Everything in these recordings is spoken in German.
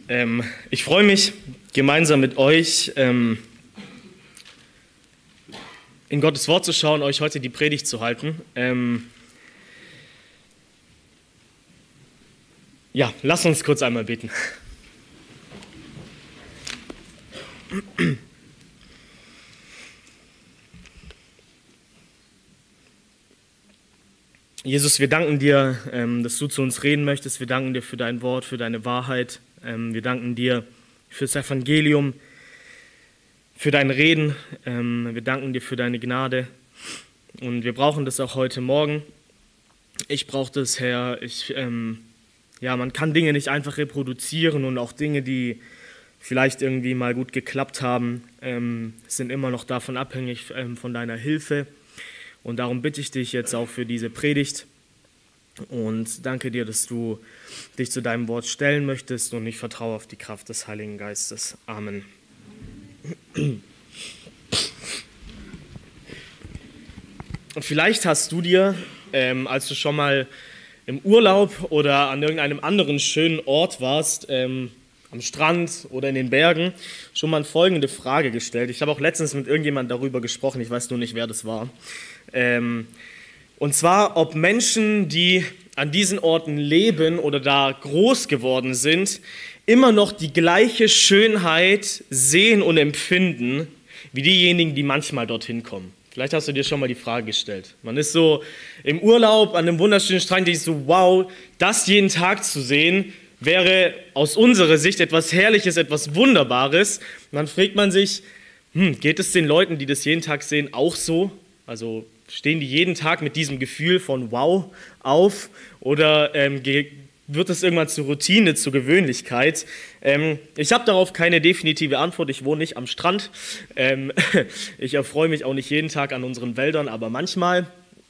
Ich freue mich, gemeinsam mit euch in Gottes Wort zu schauen, euch heute die Predigt zu halten. Lasst uns kurz einmal beten. Jesus, wir danken dir, dass du zu uns reden möchtest. Wir danken dir für dein Wort, für deine Wahrheit. Wir danken dir für das Evangelium, für dein Reden. Wir danken dir für deine Gnade. Und wir brauchen das auch heute Morgen. Ich brauche das, Herr. Man kann Dinge nicht einfach reproduzieren und auch Dinge, die vielleicht irgendwie mal gut geklappt haben, sind immer noch davon abhängig von deiner Hilfe. Und darum bitte ich dich jetzt auch für diese Predigt und danke dir, dass du dich zu deinem Wort stellen möchtest und ich vertraue auf die Kraft des Heiligen Geistes. Amen. Und vielleicht hast du dir, als du schon mal im Urlaub oder an irgendeinem anderen schönen Ort warst, am Strand oder in den Bergen, schon mal folgende Frage gestellt. Ich habe auch letztens mit irgendjemandem darüber gesprochen, ich weiß nur nicht, wer das war. Und zwar, ob Menschen, die an diesen Orten leben oder da groß geworden sind, immer noch die gleiche Schönheit sehen und empfinden, wie diejenigen, die manchmal dorthin kommen. Vielleicht hast du dir schon mal die Frage gestellt. Man ist so im Urlaub an einem wunderschönen Strand, denkt so, wow, das jeden Tag zu sehen, wäre aus unserer Sicht etwas Herrliches, etwas Wunderbares. Und dann fragt man sich, geht es den Leuten, die das jeden Tag sehen, auch so? Also stehen die jeden Tag mit diesem Gefühl von wow auf oder wird es irgendwann zur Routine, zur Gewöhnlichkeit? Ich habe darauf keine definitive Antwort. Ich wohne nicht am Strand. Ich erfreue mich auch nicht jeden Tag an unseren Wäldern, aber manchmal.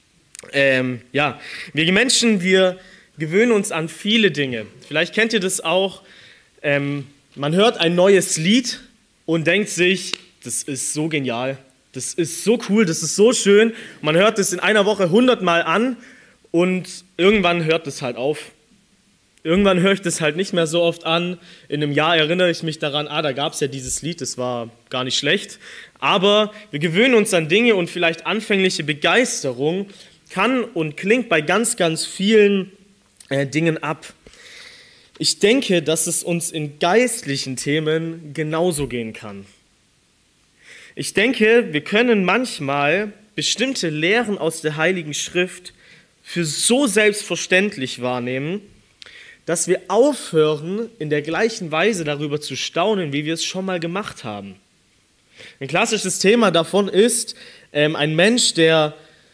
Wir Menschen, wir gewöhnen uns an viele Dinge. Vielleicht kennt ihr das auch. Man hört ein neues Lied und denkt sich, das ist so genial, das ist so cool, das ist so schön. Man hört es in einer Woche 100 Mal an und irgendwann hört es halt auf. Irgendwann höre ich das halt nicht mehr so oft an. In einem Jahr erinnere ich mich daran, da gab es ja dieses Lied, das war gar nicht schlecht. Aber wir gewöhnen uns an Dinge und vielleicht anfängliche Begeisterung kann und klingt bei ganz, ganz vielen Dingen ab. Ich denke, dass es uns in geistlichen Themen genauso gehen kann. Ich denke, wir können manchmal bestimmte Lehren aus der Heiligen Schrift für so selbstverständlich wahrnehmen, dass wir aufhören, in der gleichen Weise darüber zu staunen, wie wir es schon mal gemacht haben. Ein klassisches Thema davon ist ein Mensch, der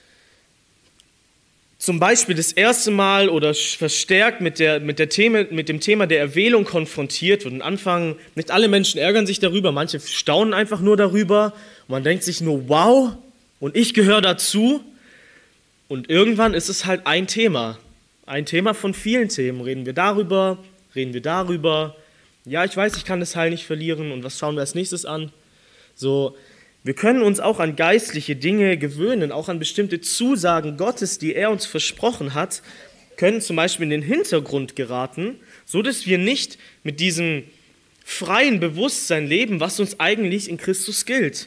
zum Beispiel das erste Mal oder verstärkt mit dem Thema der Erwählung konfrontiert wird und anfangen, nicht alle Menschen ärgern sich darüber, manche staunen einfach nur darüber und man denkt sich nur, wow, und ich gehöre dazu und irgendwann ist es halt ein Thema von vielen Themen, reden wir darüber, ja, ich weiß, ich kann das Heil nicht verlieren und was schauen wir als nächstes an? So, wir können uns auch an geistliche Dinge gewöhnen, auch an bestimmte Zusagen Gottes, die er uns versprochen hat, können zum Beispiel in den Hintergrund geraten, so dass wir nicht mit diesem freien Bewusstsein leben, was uns eigentlich in Christus gilt.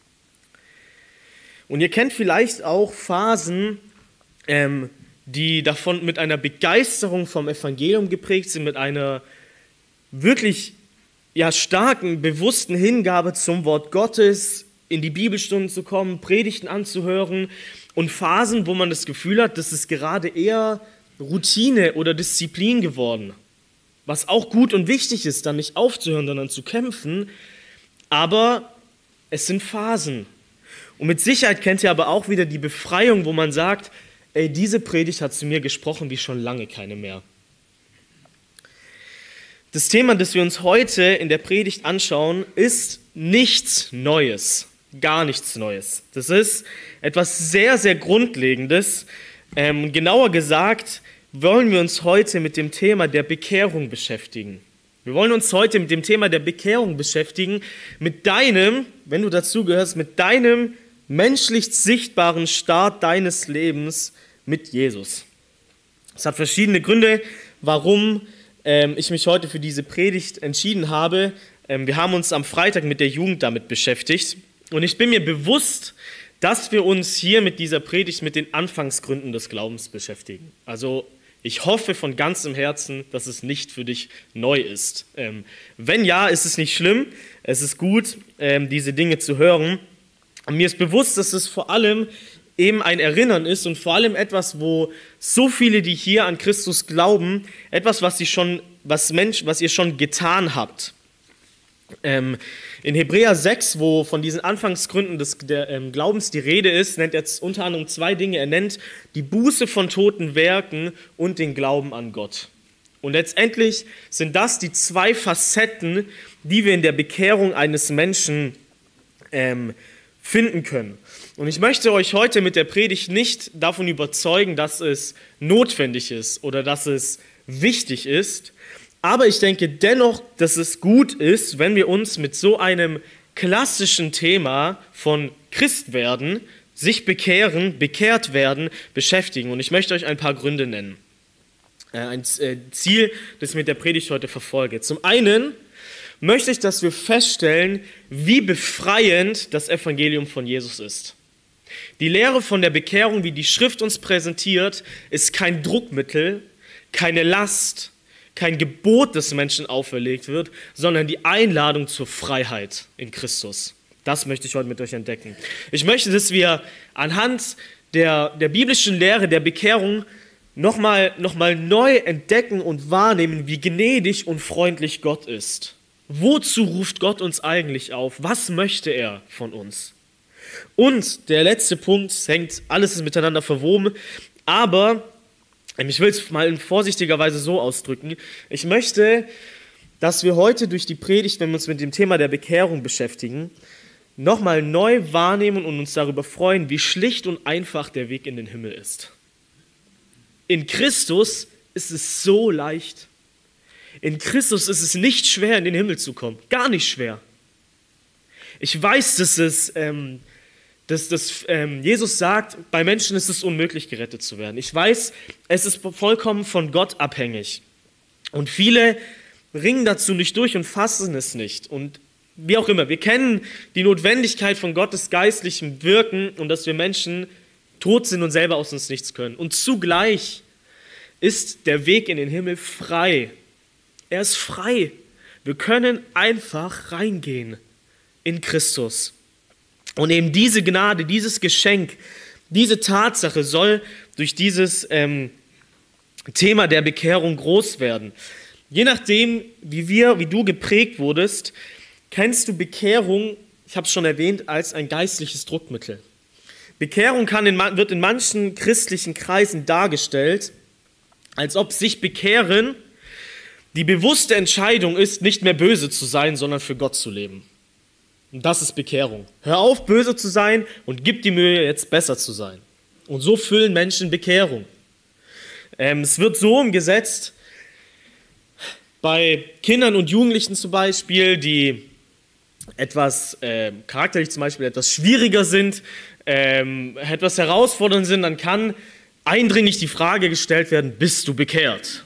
Und ihr kennt vielleicht auch Phasen, die davon mit einer Begeisterung vom Evangelium geprägt sind, mit einer wirklich starken, bewussten Hingabe zum Wort Gottes, in die Bibelstunden zu kommen, Predigten anzuhören und Phasen, wo man das Gefühl hat, das ist gerade eher Routine oder Disziplin geworden. Was auch gut und wichtig ist, dann nicht aufzuhören, sondern zu kämpfen. Aber es sind Phasen. Und mit Sicherheit kennt ihr aber auch wieder die Befreiung, wo man sagt, ey, diese Predigt hat zu mir gesprochen wie schon lange keine mehr. Das Thema, das wir uns heute in der Predigt anschauen, ist nichts Neues. Gar nichts Neues. Das ist etwas sehr, sehr Grundlegendes. Genauer gesagt, wollen wir uns heute mit dem Thema der Bekehrung beschäftigen. Wir wollen uns heute mit dem Thema der Bekehrung beschäftigen, mit deinem, wenn du dazugehörst, mit deinem menschlich sichtbaren Start deines Lebens mit Jesus. Es hat verschiedene Gründe, warum ich mich heute für diese Predigt entschieden habe. Wir haben uns am Freitag mit der Jugend damit beschäftigt und ich bin mir bewusst, dass wir uns hier mit dieser Predigt mit den Anfangsgründen des Glaubens beschäftigen. Also ich hoffe von ganzem Herzen, dass es nicht für dich neu ist. Wenn ja, ist es nicht schlimm. Es ist gut, diese Dinge zu hören. Und mir ist bewusst, dass es vor allem eben ein Erinnern ist und vor allem etwas, wo so viele, die hier an Christus glauben, etwas, was ihr schon getan habt. In Hebräer 6, wo von diesen Anfangsgründen des Glaubens die Rede ist, nennt er unter anderem 2 Dinge. Er nennt die Buße von toten Werken und den Glauben an Gott. Und letztendlich sind das die 2 Facetten, die wir in der Bekehrung eines Menschen finden können. Und ich möchte euch heute mit der Predigt nicht davon überzeugen, dass es notwendig ist oder dass es wichtig ist, aber ich denke dennoch, dass es gut ist, wenn wir uns mit so einem klassischen Thema von Christwerden, sich bekehren, bekehrt werden, beschäftigen. Und ich möchte euch ein paar Gründe nennen. Ein Ziel, das ich mit der Predigt heute verfolge. Zum einen möchte ich, dass wir feststellen, wie befreiend das Evangelium von Jesus ist. Die Lehre von der Bekehrung, wie die Schrift uns präsentiert, ist kein Druckmittel, keine Last, kein Gebot, das Menschen auferlegt wird, sondern die Einladung zur Freiheit in Christus. Das möchte ich heute mit euch entdecken. Ich möchte, dass wir anhand der biblischen Lehre der Bekehrung nochmal neu entdecken und wahrnehmen, wie gnädig und freundlich Gott ist. Wozu ruft Gott uns eigentlich auf? Was möchte er von uns? Und der letzte Punkt, alles ist miteinander verwoben, aber ich will es mal in vorsichtiger Weise so ausdrücken. Ich möchte, dass wir heute durch die Predigt, wenn wir uns mit dem Thema der Bekehrung beschäftigen, nochmal neu wahrnehmen und uns darüber freuen, wie schlicht und einfach der Weg in den Himmel ist. In Christus ist es so leicht. In Christus ist es nicht schwer, in den Himmel zu kommen. Gar nicht schwer. Ich weiß, dass Jesus sagt, bei Menschen ist es unmöglich, gerettet zu werden. Ich weiß, es ist vollkommen von Gott abhängig. Und viele ringen dazu nicht durch und fassen es nicht. Und wie auch immer, wir kennen die Notwendigkeit von Gottes geistlichem Wirken und dass wir Menschen tot sind und selber aus uns nichts können. Und zugleich ist der Weg in den Himmel frei. Er ist frei. Wir können einfach reingehen in Christus. Und eben diese Gnade, dieses Geschenk, diese Tatsache soll durch dieses Thema der Bekehrung groß werden. Je nachdem, wie du geprägt wurdest, kennst du Bekehrung, ich habe es schon erwähnt, als ein geistliches Druckmittel. Bekehrung wird in manchen christlichen Kreisen dargestellt, als ob sich bekehren die bewusste Entscheidung ist, nicht mehr böse zu sein, sondern für Gott zu leben. Und das ist Bekehrung. Hör auf, böse zu sein und gib die Mühe, jetzt besser zu sein. Und so füllen Menschen Bekehrung. Es wird so umgesetzt, bei Kindern und Jugendlichen zum Beispiel, die charakterlich zum Beispiel etwas schwieriger sind, etwas herausfordernd sind, dann kann eindringlich die Frage gestellt werden, bist du bekehrt?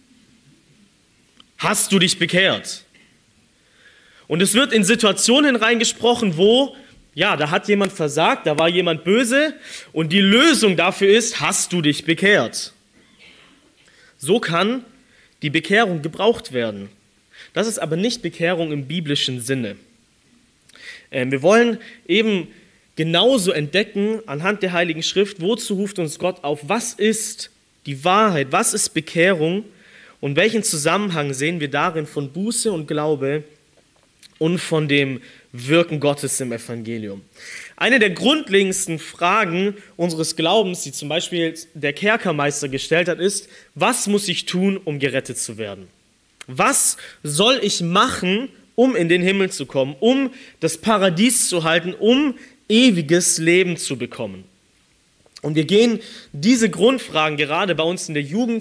Hast du dich bekehrt? Und es wird in Situationen reingesprochen, wo, da hat jemand versagt, da war jemand böse und die Lösung dafür ist, hast du dich bekehrt? So kann die Bekehrung gebraucht werden. Das ist aber nicht Bekehrung im biblischen Sinne. Wir wollen eben genauso entdecken, anhand der Heiligen Schrift, wozu ruft uns Gott auf, was ist die Wahrheit, was ist Bekehrung und welchen Zusammenhang sehen wir darin von Buße und Glaube und von dem Wirken Gottes im Evangelium. Eine der grundlegendsten Fragen unseres Glaubens, die zum Beispiel der Kerkermeister gestellt hat, ist, was muss ich tun, um gerettet zu werden? Was soll ich machen, um in den Himmel zu kommen, um das Paradies zu halten, um ewiges Leben zu bekommen? Und wir gehen diese Grundfragen gerade bei uns in der Jugend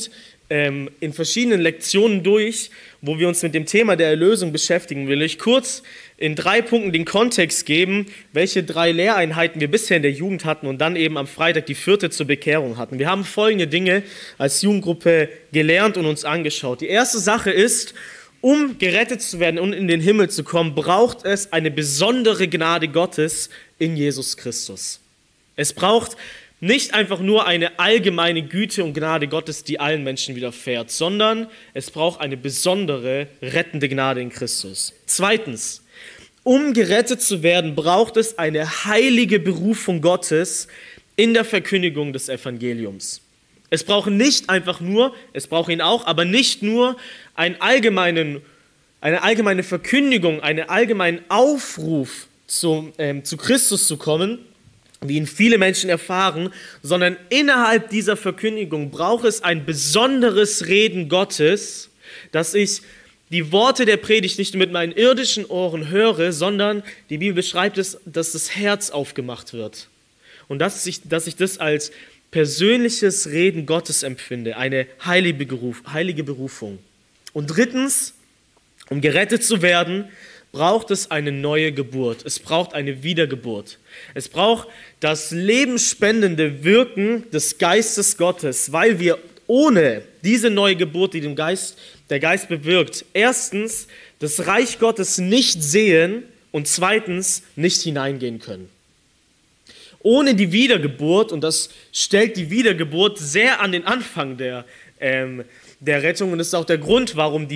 in verschiedenen Lektionen durch, wo wir uns mit dem Thema der Erlösung beschäftigen, will ich kurz in 3 Punkten den Kontext geben, welche 3 Lehreinheiten wir bisher in der Jugend hatten und dann eben am Freitag die 4. zur Bekehrung hatten. Wir haben folgende Dinge als Jugendgruppe gelernt und uns angeschaut. Die erste Sache ist, um gerettet zu werden und in den Himmel zu kommen, braucht es eine besondere Gnade Gottes in Jesus Christus. Es braucht nicht einfach nur eine allgemeine Güte und Gnade Gottes, die allen Menschen widerfährt, sondern es braucht eine besondere rettende Gnade in Christus. Zweitens, um gerettet zu werden, braucht es eine heilige Berufung Gottes in der Verkündigung des Evangeliums. Es braucht nicht einfach nur, es braucht ihn auch, aber nicht nur eine allgemeine Verkündigung, einen allgemeinen Aufruf zu Christus zu kommen, wie ihn viele Menschen erfahren, sondern innerhalb dieser Verkündigung braucht es ein besonderes Reden Gottes, dass ich die Worte der Predigt nicht mit meinen irdischen Ohren höre, sondern die Bibel beschreibt es, dass das Herz aufgemacht wird und dass ich das als persönliches Reden Gottes empfinde, eine heilige Berufung. Und drittens, um gerettet zu werden, braucht es eine neue Geburt. Es braucht eine Wiedergeburt. Es braucht das lebensspendende Wirken des Geistes Gottes, weil wir ohne diese neue Geburt, die der Geist bewirkt, erstens das Reich Gottes nicht sehen und zweitens nicht hineingehen können. Ohne die Wiedergeburt, und das stellt die Wiedergeburt sehr an den Anfang der Rettung, und das ist auch der Grund, warum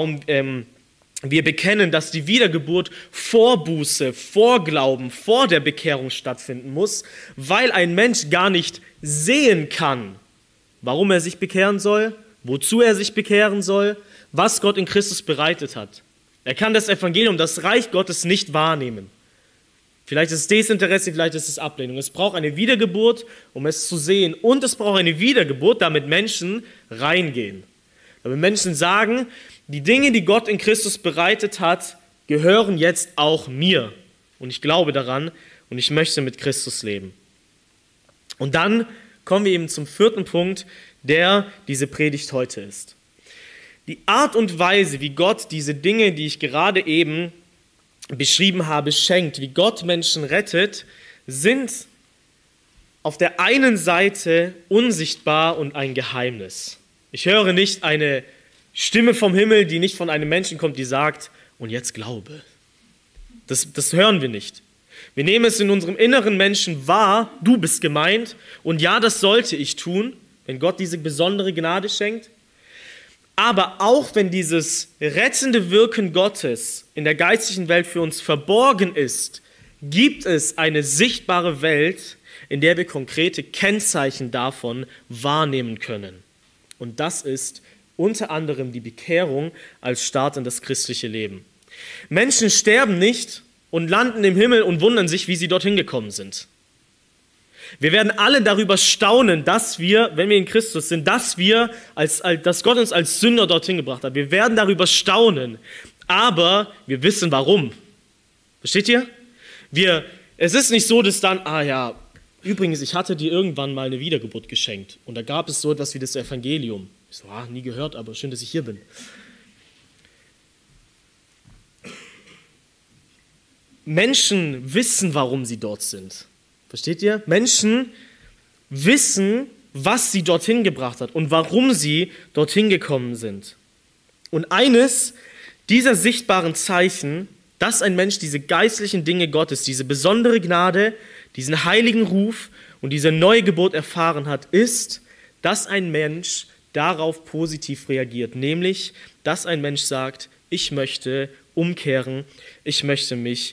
wir bekennen, dass die Wiedergeburt vor Buße, vor Glauben, vor der Bekehrung stattfinden muss, weil ein Mensch gar nicht sehen kann, warum er sich bekehren soll, wozu er sich bekehren soll, was Gott in Christus bereitet hat. Er kann das Evangelium, das Reich Gottes nicht wahrnehmen. Vielleicht ist es Desinteresse, vielleicht ist es Ablehnung. Es braucht eine Wiedergeburt, um es zu sehen, und es braucht eine Wiedergeburt, damit Menschen reingehen. Damit Menschen sagen, die Dinge, die Gott in Christus bereitet hat, gehören jetzt auch mir. Und ich glaube daran und ich möchte mit Christus leben. Und dann kommen wir eben zum 4. Punkt, der diese Predigt heute ist. Die Art und Weise, wie Gott diese Dinge, die ich gerade eben beschrieben habe, schenkt, wie Gott Menschen rettet, sind auf der einen Seite unsichtbar und ein Geheimnis. Ich höre nicht eine Stimme vom Himmel, die nicht von einem Menschen kommt, die sagt, und jetzt glaube. Das hören wir nicht. Wir nehmen es in unserem inneren Menschen wahr, du bist gemeint, und ja, das sollte ich tun, wenn Gott diese besondere Gnade schenkt. Aber auch wenn dieses rettende Wirken Gottes in der geistlichen Welt für uns verborgen ist, gibt es eine sichtbare Welt, in der wir konkrete Kennzeichen davon wahrnehmen können. Und das ist unter anderem die Bekehrung als Start in das christliche Leben. Menschen sterben nicht und landen im Himmel und wundern sich, wie sie dorthin gekommen sind. Wir werden alle darüber staunen, dass wir, wenn wir in Christus sind, dass Gott uns als Sünder dorthin gebracht hat. Wir werden darüber staunen, aber wir wissen warum. Versteht ihr? Es ist nicht so, dass dann, übrigens, ich hatte dir irgendwann mal eine Wiedergeburt geschenkt und da gab es so etwas wie das Evangelium. Ich so, nie gehört, aber schön, dass ich hier bin. Menschen wissen, warum sie dort sind. Versteht ihr? Menschen wissen, was sie dorthin gebracht hat und warum sie dorthin gekommen sind. Und eines dieser sichtbaren Zeichen, dass ein Mensch diese geistlichen Dinge Gottes, diese besondere Gnade, diesen heiligen Ruf und diese Neugeburt erfahren hat, ist, dass ein Mensch darauf positiv reagiert, nämlich, dass ein Mensch sagt, ich möchte umkehren, ich möchte mich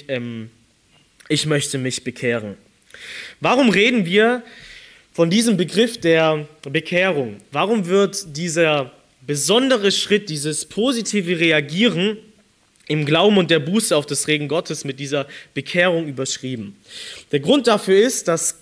bekehren. Warum reden wir von diesem Begriff der Bekehrung? Warum wird dieser besondere Schritt, dieses positive Reagieren im Glauben und der Buße auf das Reden Gottes mit dieser Bekehrung überschrieben? Der Grund dafür ist, dass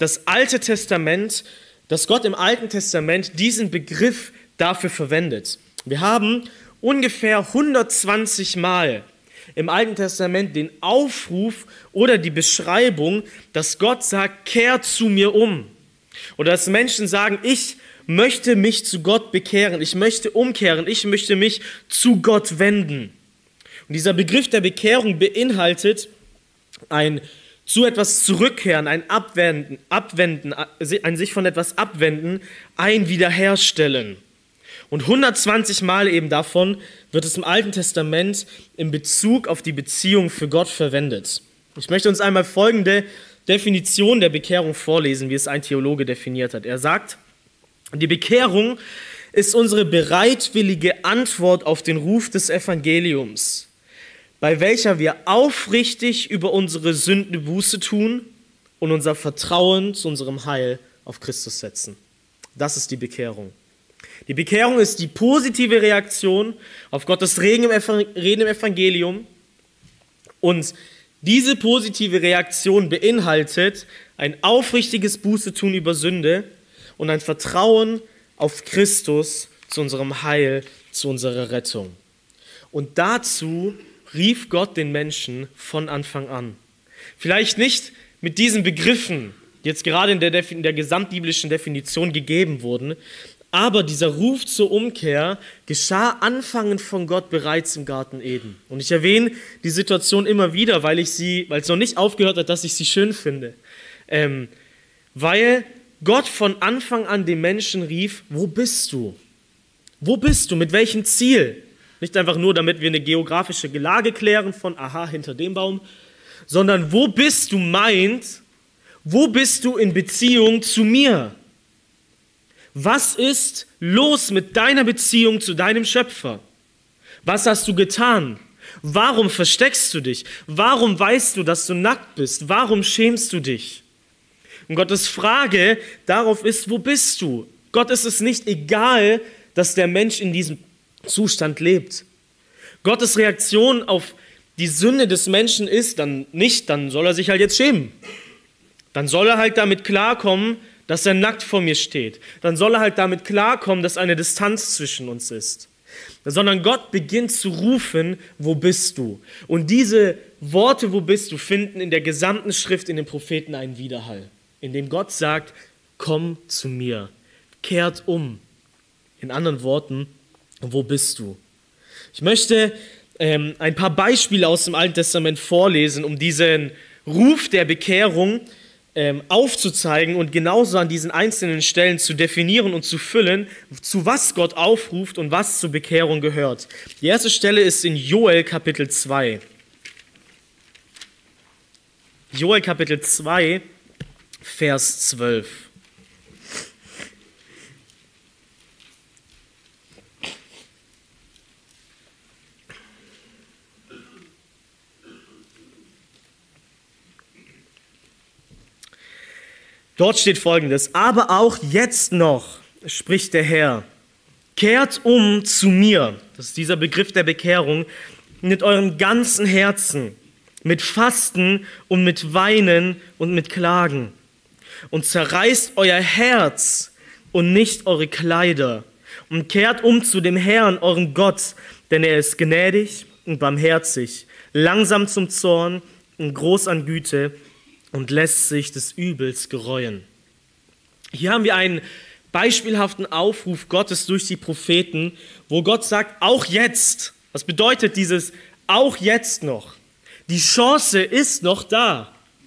Gott im Alten Testament diesen Begriff dafür verwendet. Wir haben ungefähr 120 Mal im Alten Testament den Aufruf oder die Beschreibung, dass Gott sagt, kehrt zu mir um. Oder dass Menschen sagen, ich möchte mich zu Gott bekehren, ich möchte umkehren, ich möchte mich zu Gott wenden. Und dieser Begriff der Bekehrung beinhaltet ein zu etwas zurückkehren, ein Abwenden, ein sich von etwas abwenden, ein Wiederherstellen. Und 120 Mal eben davon wird es im Alten Testament in Bezug auf die Beziehung für Gott verwendet. Ich möchte uns einmal folgende Definition der Bekehrung vorlesen, wie es ein Theologe definiert hat. Er sagt, die Bekehrung ist unsere bereitwillige Antwort auf den Ruf des Evangeliums, bei welcher wir aufrichtig über unsere Sünden Buße tun und unser Vertrauen zu unserem Heil auf Christus setzen. Das ist die Bekehrung. Die Bekehrung ist die positive Reaktion auf Gottes Reden im Evangelium, und diese positive Reaktion beinhaltet ein aufrichtiges Bußetun über Sünde und ein Vertrauen auf Christus zu unserem Heil, zu unserer Rettung. Und dazu rief Gott den Menschen von Anfang an. Vielleicht nicht mit diesen Begriffen, die jetzt gerade in der gesamtbiblischen Definition gegeben wurden, aber dieser Ruf zur Umkehr geschah anfangend von Gott bereits im Garten Eden. Und ich erwähne die Situation immer wieder, weil es noch nicht aufgehört hat, dass ich sie schön finde. Weil Gott von Anfang an den Menschen rief, wo bist du? Wo bist du? Mit welchem Ziel? Nicht einfach nur, damit wir eine geografische Lage klären von, aha, hinter dem Baum, sondern wo bist du meint, wo bist du in Beziehung zu mir? Was ist los mit deiner Beziehung zu deinem Schöpfer? Was hast du getan? Warum versteckst du dich? Warum weißt du, dass du nackt bist? Warum schämst du dich? Und Gottes Frage darauf ist, wo bist du? Gott ist es nicht egal, dass der Mensch in diesem Zustand lebt. Gottes Reaktion auf die Sünde des Menschen ist dann soll er sich halt jetzt schämen. Dann soll er halt damit klarkommen, dass er nackt vor mir steht. Dann soll er halt damit klarkommen, dass eine Distanz zwischen uns ist. Sondern Gott beginnt zu rufen, wo bist du? Und diese Worte, wo bist du, finden in der gesamten Schrift, in den Propheten einen Widerhall, in dem Gott sagt, komm zu mir, kehrt um. In anderen Worten, wo bist du? Ich möchte ein paar Beispiele aus dem Alten Testament vorlesen, um diesen Ruf der Bekehrung aufzuzeigen und genauso an diesen einzelnen Stellen zu definieren und zu füllen, zu was Gott aufruft und was zur Bekehrung gehört. Die erste Stelle ist in Joel Kapitel 2. Joel Kapitel 2, Vers 12. Dort steht Folgendes: Aber auch jetzt noch, spricht der Herr, kehrt um zu mir, das ist dieser Begriff der Bekehrung, mit eurem ganzen Herzen, mit Fasten und mit Weinen und mit Klagen. Und zerreißt euer Herz und nicht eure Kleider und kehrt um zu dem Herrn, eurem Gott, denn er ist gnädig und barmherzig, langsam zum Zorn und groß an Güte, und lässt sich des Übels gereuen. Hier haben wir einen beispielhaften Aufruf Gottes durch die Propheten, wo Gott sagt, auch jetzt. Was bedeutet dieses auch jetzt noch? Die Chance ist noch da.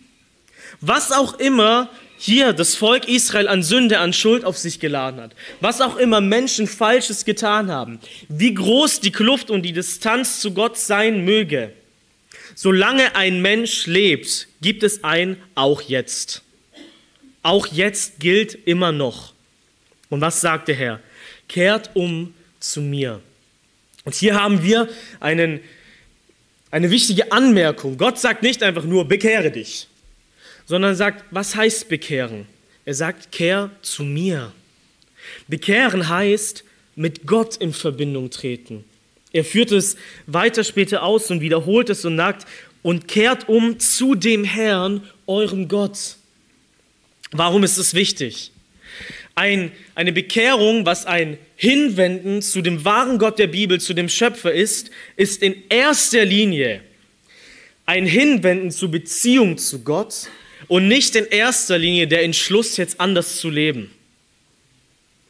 Was auch immer hier das Volk Israel an Sünde, an Schuld auf sich geladen hat, was auch immer Menschen Falsches getan haben, wie groß die Kluft und die Distanz zu Gott sein möge, solange ein Mensch lebt, gibt es ein auch jetzt. Auch jetzt gilt immer noch. Und was sagt der Herr? Kehrt um zu mir. Und hier haben wir eine wichtige Anmerkung. Gott sagt nicht einfach nur, bekehre dich, sondern sagt, was heißt bekehren? Er sagt, kehr zu mir. Bekehren heißt, mit Gott in Verbindung treten. Er führt es weiter später aus und wiederholt es und sagt, und kehrt um zu dem Herrn, eurem Gott. Warum ist es wichtig? Eine Bekehrung, was ein Hinwenden zu dem wahren Gott der Bibel, zu dem Schöpfer ist in erster Linie ein Hinwenden zur Beziehung zu Gott und nicht in erster Linie der Entschluss, jetzt anders zu leben.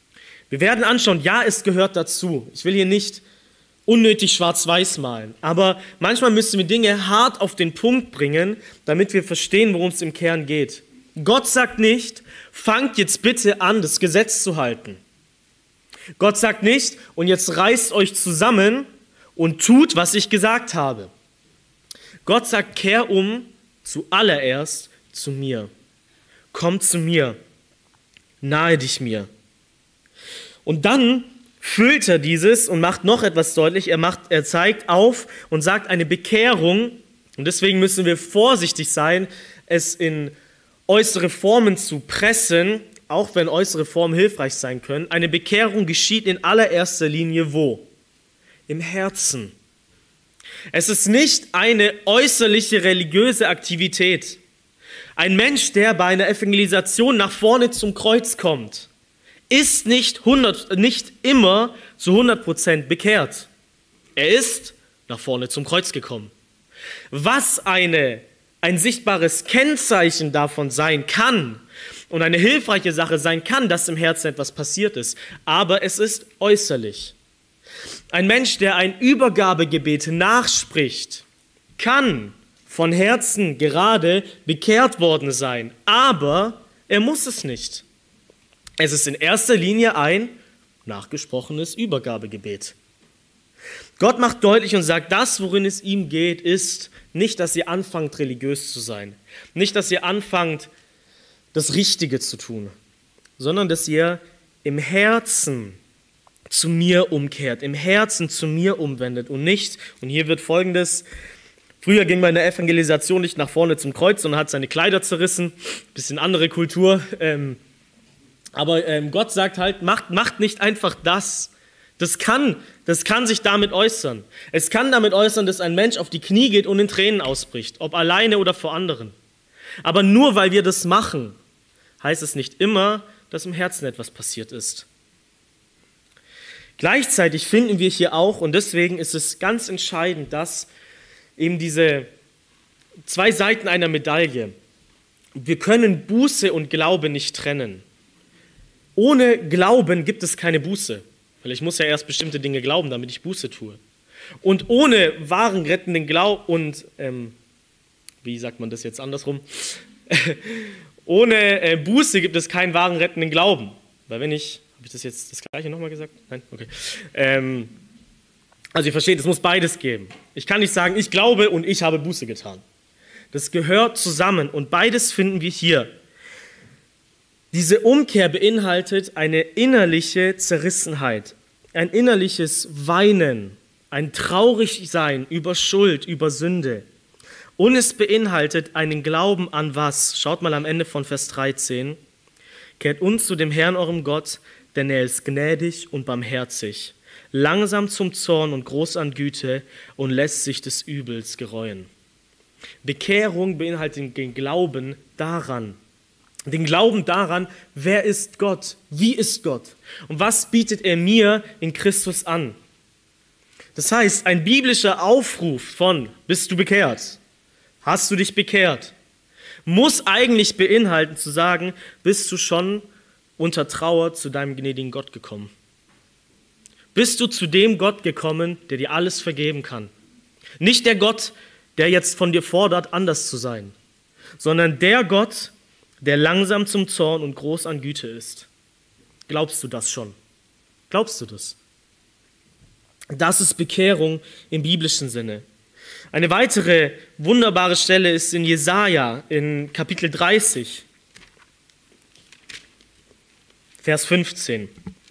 Wir werden anschauen, ja, es gehört dazu. Ich will hier nicht unnötig schwarz-weiß malen, aber manchmal müssen wir Dinge hart auf den Punkt bringen, damit wir verstehen, worum es im Kern geht. Gott sagt nicht, fangt jetzt bitte an, das Gesetz zu halten. Gott sagt nicht, und jetzt reißt euch zusammen und tut, was ich gesagt habe. Gott sagt, kehr um zuallererst zu mir. Komm zu mir, nahe dich mir. Und dann füllt er dieses und macht noch etwas deutlich. Er zeigt auf und sagt eine Bekehrung. Und deswegen müssen wir vorsichtig sein, es in äußere Formen zu pressen, auch wenn äußere Formen hilfreich sein können. Eine Bekehrung geschieht in allererster Linie wo? Im Herzen. Es ist nicht eine äußerliche religiöse Aktivität. Ein Mensch, der bei einer Evangelisation nach vorne zum Kreuz kommt, ist nicht immer zu 100% bekehrt. Er ist nach vorne zum Kreuz gekommen. Was ein sichtbares Kennzeichen davon sein kann und eine hilfreiche Sache sein kann, dass im Herzen etwas passiert ist, aber es ist äußerlich. Ein Mensch, der ein Übergabegebet nachspricht, kann von Herzen gerade bekehrt worden sein, aber er muss es nicht. Es ist in erster Linie ein nachgesprochenes Übergabegebet. Gott macht deutlich und sagt, das, worin es ihm geht, ist nicht, dass ihr anfangt, religiös zu sein. Nicht, dass ihr anfangt, das Richtige zu tun, sondern dass ihr im Herzen zu mir umkehrt, im Herzen zu mir umwendet und nicht, und hier wird Folgendes, früher ging man in der Evangelisation nicht nach vorne zum Kreuz, sondern hat seine Kleider zerrissen, bisschen andere Kultur, aber Gott sagt halt, macht nicht einfach das. Das kann sich damit äußern. Es kann damit äußern, dass ein Mensch auf die Knie geht und in Tränen ausbricht, ob alleine oder vor anderen. Aber nur weil wir das machen, heißt es nicht immer, dass im Herzen etwas passiert ist. Gleichzeitig finden wir hier auch, und deswegen ist es ganz entscheidend, dass eben diese zwei Seiten einer Medaille, wir können Buße und Glaube nicht trennen. Ohne Glauben gibt es keine Buße. Weil ich muss ja erst bestimmte Dinge glauben, damit ich Buße tue. Und ohne wahren rettenden Glauben und, wie sagt man das jetzt andersrum? Ohne Buße gibt es keinen wahren rettenden Glauben. Weil wenn ich, habe ich das jetzt das Gleiche nochmal gesagt? Nein? Okay. Also ihr versteht, es muss beides geben. Ich kann nicht sagen, ich glaube und ich habe Buße getan. Das gehört zusammen und beides finden wir hier. Diese Umkehr beinhaltet eine innerliche Zerrissenheit, ein innerliches Weinen, ein Traurigsein über Schuld, über Sünde. Und es beinhaltet einen Glauben an was? Schaut mal am Ende von Vers 13. Kehrt uns zu dem Herrn, eurem Gott, denn er ist gnädig und barmherzig, langsam zum Zorn und groß an Güte und lässt sich des Übels gereuen. Bekehrung beinhaltet den Glauben daran. Den Glauben daran, wer ist Gott, wie ist Gott und was bietet er mir in Christus an. Das heißt, ein biblischer Aufruf von, bist du bekehrt? Hast du dich bekehrt? Muss eigentlich beinhalten zu sagen, bist du schon unter Trauer zu deinem gnädigen Gott gekommen? Bist du zu dem Gott gekommen, der dir alles vergeben kann? Nicht der Gott, der jetzt von dir fordert, anders zu sein, sondern der Gott, der langsam zum Zorn und groß an Güte ist. Glaubst du das schon? Glaubst du das? Das ist Bekehrung im biblischen Sinne. Eine weitere wunderbare Stelle ist in Jesaja, in Kapitel 30, Vers 15.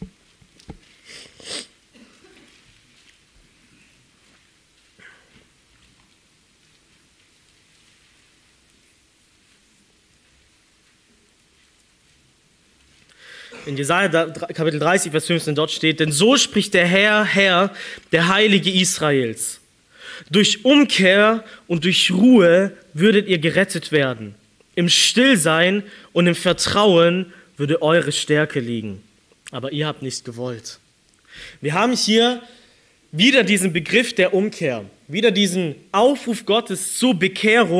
In Jesaja Kapitel 30, Vers 15, dort steht, denn so spricht der Herr, der Heilige Israels. Durch Umkehr und durch Ruhe würdet ihr gerettet werden. Im Stillsein und im Vertrauen würde eure Stärke liegen. Aber ihr habt nicht gewollt. Wir haben hier wieder diesen Begriff der Umkehr, wieder diesen Aufruf Gottes zur Bekehrung,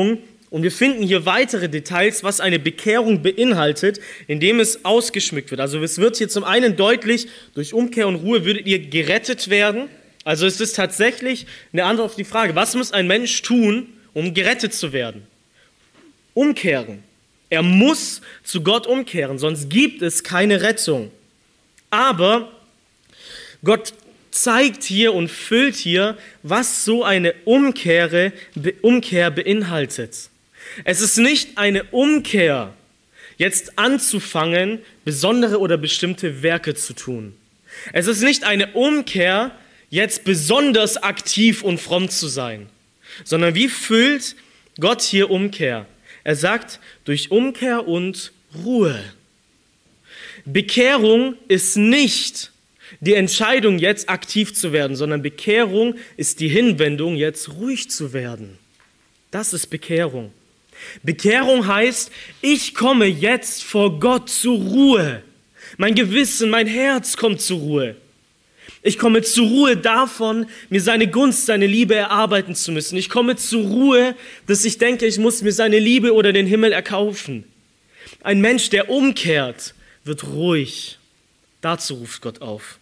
Und wir finden hier weitere Details, was eine Bekehrung beinhaltet, indem es ausgeschmückt wird. Also es wird hier zum einen deutlich, durch Umkehr und Ruhe würdet ihr gerettet werden. Also es ist tatsächlich eine Antwort auf die Frage, was muss ein Mensch tun, um gerettet zu werden? Umkehren. Er muss zu Gott umkehren, sonst gibt es keine Rettung. Aber Gott zeigt hier und füllt hier, was so eine Umkehr beinhaltet. Es ist nicht eine Umkehr, jetzt anzufangen, besondere oder bestimmte Werke zu tun. Es ist nicht eine Umkehr, jetzt besonders aktiv und fromm zu sein, sondern wie füllt Gott hier Umkehr? Er sagt, durch Umkehr und Ruhe. Bekehrung ist nicht die Entscheidung, jetzt aktiv zu werden, sondern Bekehrung ist die Hinwendung, jetzt ruhig zu werden. Das ist Bekehrung. Bekehrung heißt, ich komme jetzt vor Gott zur Ruhe. Mein Gewissen, mein Herz kommt zur Ruhe. Ich komme zur Ruhe davon, mir seine Gunst, seine Liebe erarbeiten zu müssen. Ich komme zur Ruhe, dass ich denke, ich muss mir seine Liebe oder den Himmel erkaufen. Ein Mensch, der umkehrt, wird ruhig. Dazu ruft Gott auf.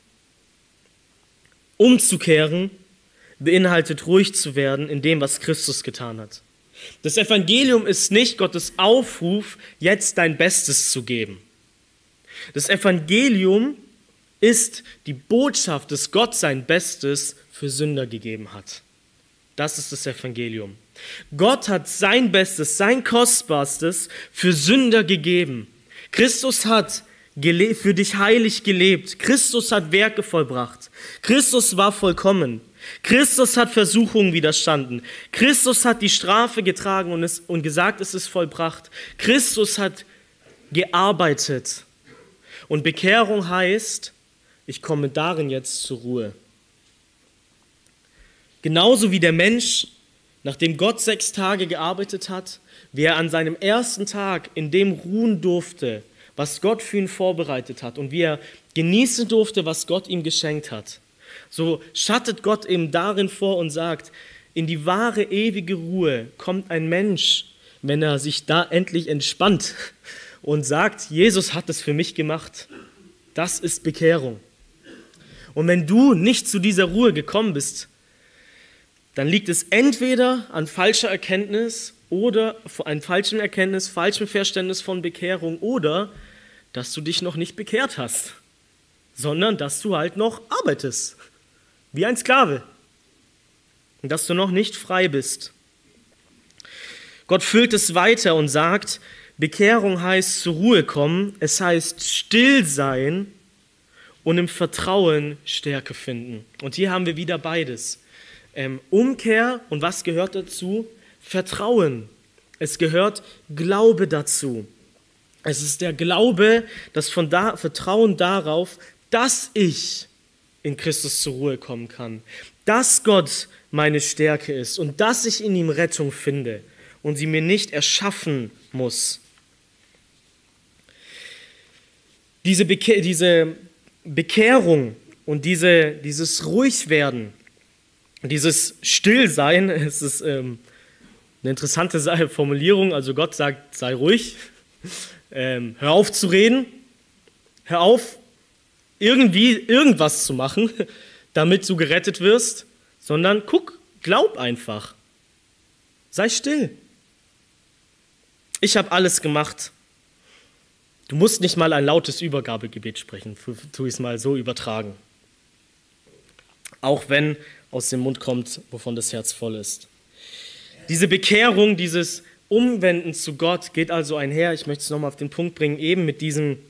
Umzukehren beinhaltet ruhig zu werden in dem, was Christus getan hat. Das Evangelium ist nicht Gottes Aufruf, jetzt dein Bestes zu geben. Das Evangelium ist die Botschaft, dass Gott sein Bestes für Sünder gegeben hat. Das ist das Evangelium. Gott hat sein Bestes, sein Kostbarstes für Sünder gegeben. Christus hat für dich heilig gelebt. Christus hat Werke vollbracht. Christus war vollkommen. Christus hat Versuchungen widerstanden. Christus hat die Strafe getragen und gesagt, es ist vollbracht. Christus hat gearbeitet. Und Bekehrung heißt, ich komme darin jetzt zur Ruhe. Genauso wie der Mensch, nachdem Gott 6 Tage gearbeitet hat, wie er an seinem ersten Tag in dem ruhen durfte, was Gott für ihn vorbereitet hat und wie er genießen durfte, was Gott ihm geschenkt hat. So schattet Gott eben darin vor und sagt, in die wahre ewige Ruhe kommt ein Mensch, wenn er sich da endlich entspannt und sagt, Jesus hat es für mich gemacht. Das ist Bekehrung. Und wenn du nicht zu dieser Ruhe gekommen bist, dann liegt es entweder an falscher Erkenntnis oder an falschem Erkenntnis, falschem Verständnis von Bekehrung oder dass du dich noch nicht bekehrt hast, sondern dass du halt noch arbeitest, wie ein Sklave und dass du noch nicht frei bist. Gott füllt es weiter und sagt, Bekehrung heißt zur Ruhe kommen, es heißt still sein und im Vertrauen Stärke finden. Und hier haben wir wieder beides. Umkehr und was gehört dazu? Vertrauen. Es gehört Glaube dazu. Es ist der Glaube, das Vertrauen darauf, dass ich in Christus zur Ruhe kommen kann, dass Gott meine Stärke ist und dass ich in ihm Rettung finde und sie mir nicht erschaffen muss. Diese Bekehrung und dieses Ruhigwerden, dieses Stillsein, es ist eine interessante Formulierung, also Gott sagt, sei ruhig, hör auf zu reden, hör auf irgendwas zu machen, damit du gerettet wirst, sondern glaub einfach, sei still. Ich habe alles gemacht. Du musst nicht mal ein lautes Übergabegebet sprechen, tu ich es mal so übertragen. Auch wenn aus dem Mund kommt, wovon das Herz voll ist. Diese Bekehrung, dieses Umwenden zu Gott geht also einher, ich möchte es nochmal auf den Punkt bringen, eben mit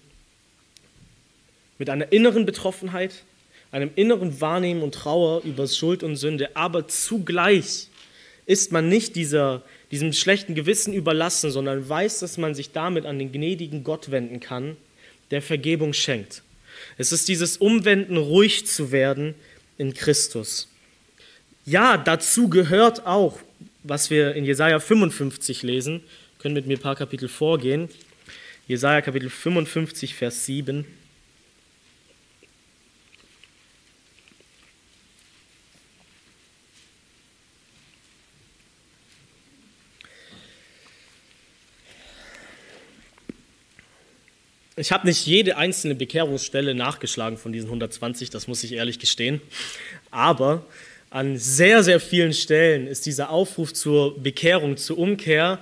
einer inneren Betroffenheit, einem inneren Wahrnehmen und Trauer über Schuld und Sünde, aber zugleich ist man nicht diesem schlechten Gewissen überlassen, sondern weiß, dass man sich damit an den gnädigen Gott wenden kann, der Vergebung schenkt. Es ist dieses Umwenden, ruhig zu werden in Christus. Ja, dazu gehört auch, was wir in Jesaja 55 lesen, können mit mir ein paar Kapitel vorgehen. Jesaja Kapitel 55, Vers 7. Ich habe nicht jede einzelne Bekehrungsstelle nachgeschlagen von diesen 120, das muss ich ehrlich gestehen. Aber an sehr, sehr vielen Stellen ist dieser Aufruf zur Bekehrung, zur Umkehr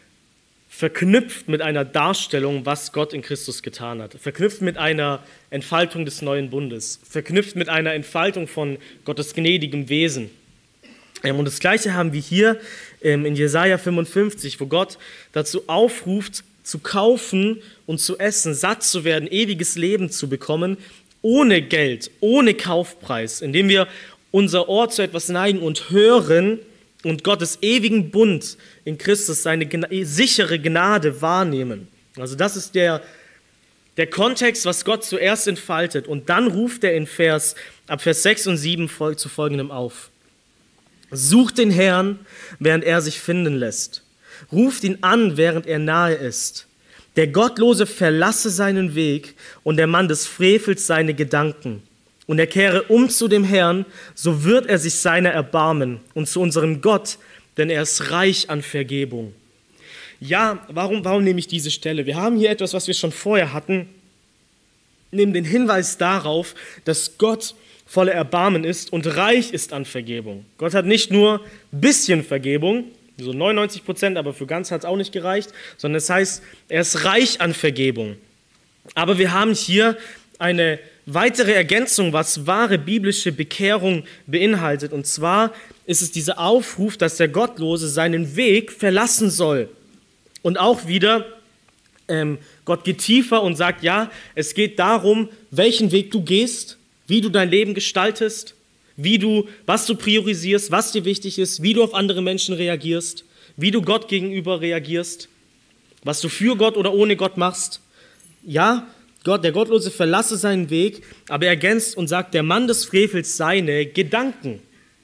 verknüpft mit einer Darstellung, was Gott in Christus getan hat. Verknüpft mit einer Entfaltung des neuen Bundes. Verknüpft mit einer Entfaltung von Gottes gnädigem Wesen. Und das Gleiche haben wir hier in Jesaja 55, wo Gott dazu aufruft, zu kaufen und zu essen, satt zu werden, ewiges Leben zu bekommen, ohne Geld, ohne Kaufpreis, indem wir unser Ohr zu etwas neigen und hören und Gottes ewigen Bund in Christus, seine sichere Gnade wahrnehmen. Also das ist der Kontext, was Gott zuerst entfaltet. Und dann ruft er ab Vers 6 und 7 zu folgendem auf. Sucht den Herrn, während er sich finden lässt. Ruft ihn an, während er nahe ist. Der Gottlose verlasse seinen Weg und der Mann des Frevels seine Gedanken. Und er kehre um zu dem Herrn, so wird er sich seiner erbarmen und zu unserem Gott, denn er ist reich an Vergebung. Ja, warum nehme ich diese Stelle? Wir haben hier etwas, was wir schon vorher hatten, neben den Hinweis darauf, dass Gott voller Erbarmen ist und reich ist an Vergebung. Gott hat nicht nur ein bisschen Vergebung, so 99%, aber für ganz hat es auch nicht gereicht, sondern es heißt, er ist reich an Vergebung. Aber wir haben hier eine weitere Ergänzung, was wahre biblische Bekehrung beinhaltet. Und zwar ist es dieser Aufruf, dass der Gottlose seinen Weg verlassen soll. Und auch wieder, Gott geht tiefer und sagt, ja, es geht darum, welchen Weg du gehst, wie du dein Leben gestaltest, was du priorisierst, was dir wichtig ist, wie du auf andere Menschen reagierst, wie du Gott gegenüber reagierst, was du für Gott oder ohne Gott machst. Ja, der Gottlose verlasse seinen Weg, aber er ergänzt und sagt, der Mann des Frevels seine Gedanken.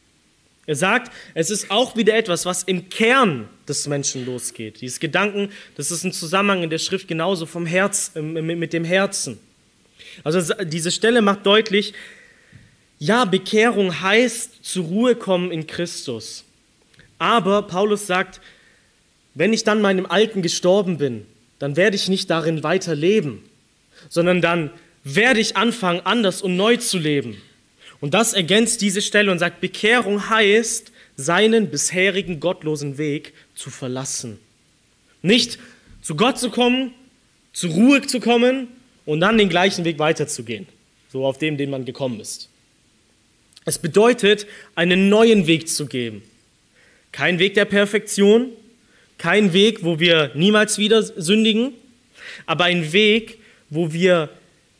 Er sagt, es ist auch wieder etwas, was im Kern des Menschen losgeht. Dieses Gedanken, das ist ein Zusammenhang in der Schrift genauso mit dem Herzen. Also diese Stelle macht deutlich, ja, Bekehrung heißt zur Ruhe kommen in Christus. Aber Paulus sagt, wenn ich dann meinem Alten gestorben bin, dann werde ich nicht darin weiterleben, sondern dann werde ich anfangen, anders und neu zu leben. Und das ergänzt diese Stelle und sagt, Bekehrung heißt, seinen bisherigen gottlosen Weg zu verlassen. Nicht zu Gott zu kommen, zur Ruhe zu kommen und dann den gleichen Weg weiterzugehen, so auf dem, den man gekommen ist. Es bedeutet, einen neuen Weg zu gehen. Kein Weg der Perfektion, kein Weg, wo wir niemals wieder sündigen, aber ein Weg, wo wir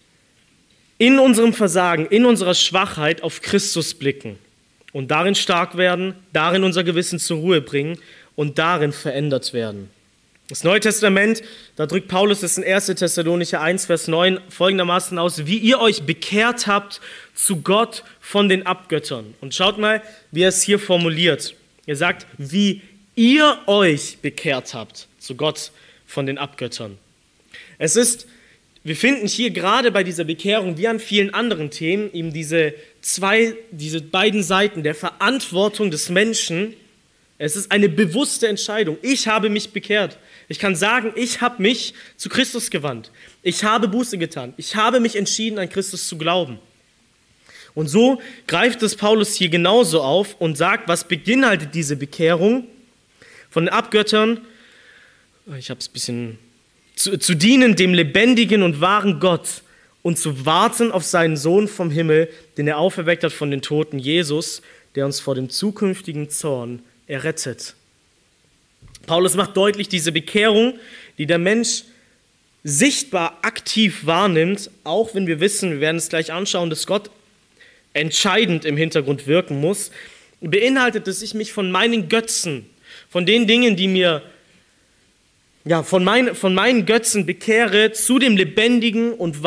in unserem Versagen, in unserer Schwachheit auf Christus blicken und darin stark werden, darin unser Gewissen zur Ruhe bringen und darin verändert werden. Das Neue Testament, da drückt Paulus es in 1. Thessalonicher 1, Vers 9 folgendermaßen aus, wie ihr euch bekehrt habt zu Gott von den Abgöttern. Und schaut mal, wie er es hier formuliert. Er sagt, wie ihr euch bekehrt habt zu Gott von den Abgöttern. Wir finden hier gerade bei dieser Bekehrung, wie an vielen anderen Themen, eben diese beiden Seiten der Verantwortung des Menschen. Es ist eine bewusste Entscheidung. Ich habe mich bekehrt. Ich kann sagen, ich habe mich zu Christus gewandt. Ich habe Buße getan. Ich habe mich entschieden, an Christus zu glauben. Und so greift es Paulus hier genauso auf und sagt, was beinhaltet diese Bekehrung von den Abgöttern? Ich habe es ein bisschen zu dienen dem lebendigen und wahren Gott und zu warten auf seinen Sohn vom Himmel, den er auferweckt hat von den Toten, Jesus, der uns vor dem zukünftigen Zorn errettet. Paulus macht deutlich, diese Bekehrung, die der Mensch sichtbar aktiv wahrnimmt, auch wenn wir wissen, wir werden es gleich anschauen, dass Gott entscheidend im Hintergrund wirken muss, beinhaltet, dass ich mich von meinen Götzen, von den Dingen, die mir von meinen Götzen bekehre zu dem lebendigen und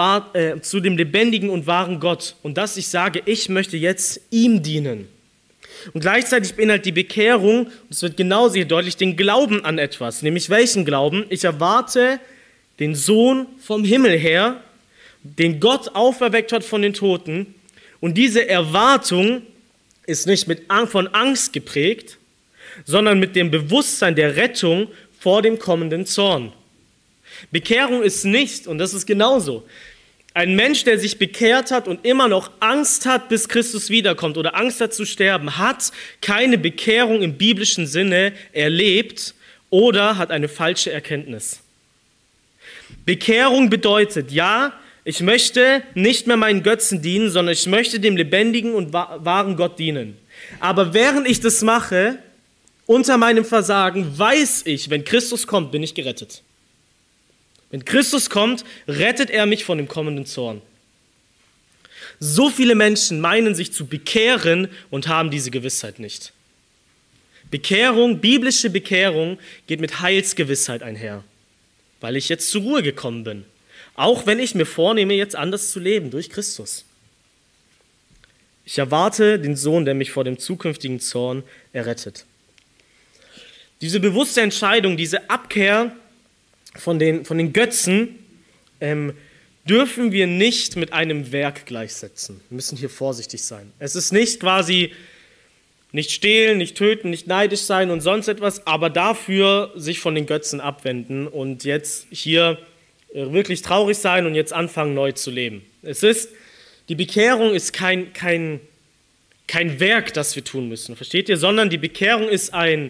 wahren Gott. Und dass ich sage, ich möchte jetzt ihm dienen. Und gleichzeitig beinhaltet die Bekehrung, und es wird genauso hier deutlich, den Glauben an etwas. Nämlich welchen Glauben? Ich erwarte den Sohn vom Himmel her, den Gott auferweckt hat von den Toten. Und diese Erwartung ist nicht von Angst geprägt, sondern mit dem Bewusstsein der Rettung vor dem kommenden Zorn. Bekehrung ist nicht, und das ist genauso, ein Mensch, der sich bekehrt hat und immer noch Angst hat, bis Christus wiederkommt oder Angst hat zu sterben, hat keine Bekehrung im biblischen Sinne erlebt oder hat eine falsche Erkenntnis. Bekehrung bedeutet, ja, ich möchte nicht mehr meinen Götzen dienen, sondern ich möchte dem lebendigen und wahren Gott dienen. Aber während ich das mache, unter meinem Versagen, weiß ich, wenn Christus kommt, bin ich gerettet. Wenn Christus kommt, rettet er mich von dem kommenden Zorn. So viele Menschen meinen sich zu bekehren und haben diese Gewissheit nicht. Bekehrung, biblische Bekehrung geht mit Heilsgewissheit einher, weil ich jetzt zur Ruhe gekommen bin. Auch wenn ich mir vornehme, jetzt anders zu leben durch Christus. Ich erwarte den Sohn, der mich vor dem zukünftigen Zorn errettet. Diese bewusste Entscheidung, diese Abkehr von den Götzen dürfen wir nicht mit einem Werk gleichsetzen. Wir müssen hier vorsichtig sein. Es ist nicht quasi nicht stehlen, nicht töten, nicht neidisch sein und sonst etwas, aber dafür sich von den Götzen abwenden und jetzt hier wirklich traurig sein und jetzt anfangen, neu zu leben. Die Bekehrung ist kein Werk, das wir tun müssen, versteht ihr? Sondern die Bekehrung ist ein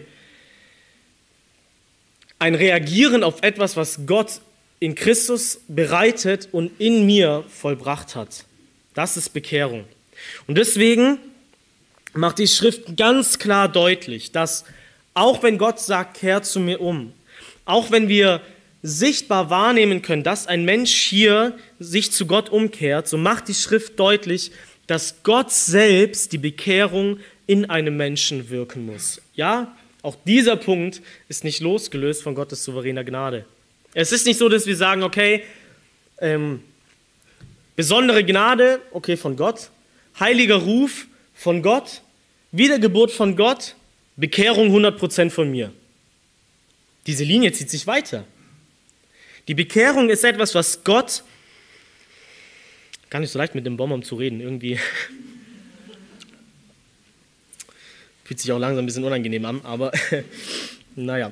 Reagieren auf etwas, was Gott in Christus bereitet und in mir vollbracht hat. Das ist Bekehrung. Und deswegen macht die Schrift ganz klar deutlich, dass auch wenn Gott sagt, kehr zu mir um, auch wenn wir sichtbar wahrnehmen können, dass ein Mensch hier sich zu Gott umkehrt, so macht die Schrift deutlich, dass Gott selbst die Bekehrung in einem Menschen wirken muss. Ja, auch dieser Punkt ist nicht losgelöst von Gottes souveräner Gnade. Es ist nicht so, dass wir sagen, okay, besondere Gnade, okay, von Gott, heiliger Ruf von Gott, Wiedergeburt von Gott, Bekehrung 100% von mir. Diese Linie zieht sich weiter. Die Bekehrung ist etwas, was Gott, gar nicht so leicht mit dem Bonbon zu reden, irgendwie fühlt sich auch langsam ein bisschen unangenehm an, aber naja.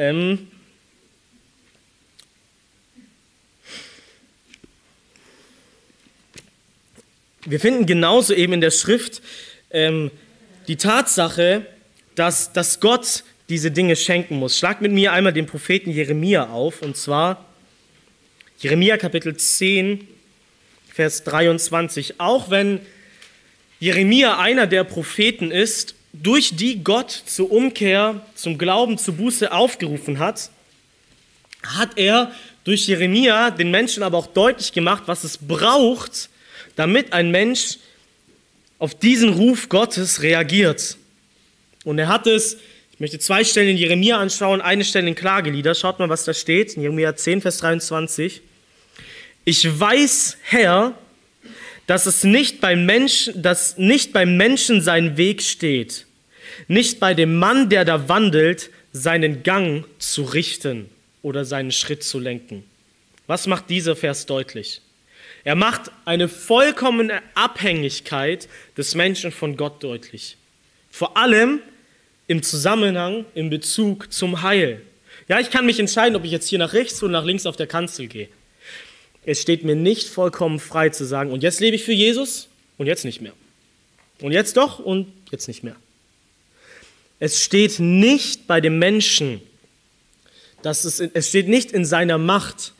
Wir finden genauso eben in der Schrift die Tatsache, dass Gott diese Dinge schenken muss. Schlag mit mir einmal den Propheten Jeremia auf, und zwar Jeremia Kapitel 10, Vers 23. Auch wenn Jeremia einer der Propheten ist, durch die Gott zur Umkehr, zum Glauben, zur Buße aufgerufen hat, hat er durch Jeremia den Menschen aber auch deutlich gemacht, was es braucht, damit ein Mensch auf diesen Ruf Gottes reagiert. Und er hat es, ich möchte 2 Stellen in Jeremia anschauen, eine Stelle in Klagelieder. Schaut mal, was da steht, in Jeremia 10, Vers 23. Ich weiß, Herr, dass nicht beim Menschen sein Weg steht, nicht bei dem Mann, der da wandelt, seinen Gang zu richten oder seinen Schritt zu lenken. Was macht dieser Vers deutlich? Er macht eine vollkommene Abhängigkeit des Menschen von Gott deutlich. Vor allem im Zusammenhang, in Bezug zum Heil. Ja, ich kann mich entscheiden, ob ich jetzt hier nach rechts oder nach links auf der Kanzel gehe. Es steht mir nicht vollkommen frei zu sagen, und jetzt lebe ich für Jesus und jetzt nicht mehr. Und jetzt doch und jetzt nicht mehr. Es steht nicht bei dem Menschen, es steht nicht in seiner Macht,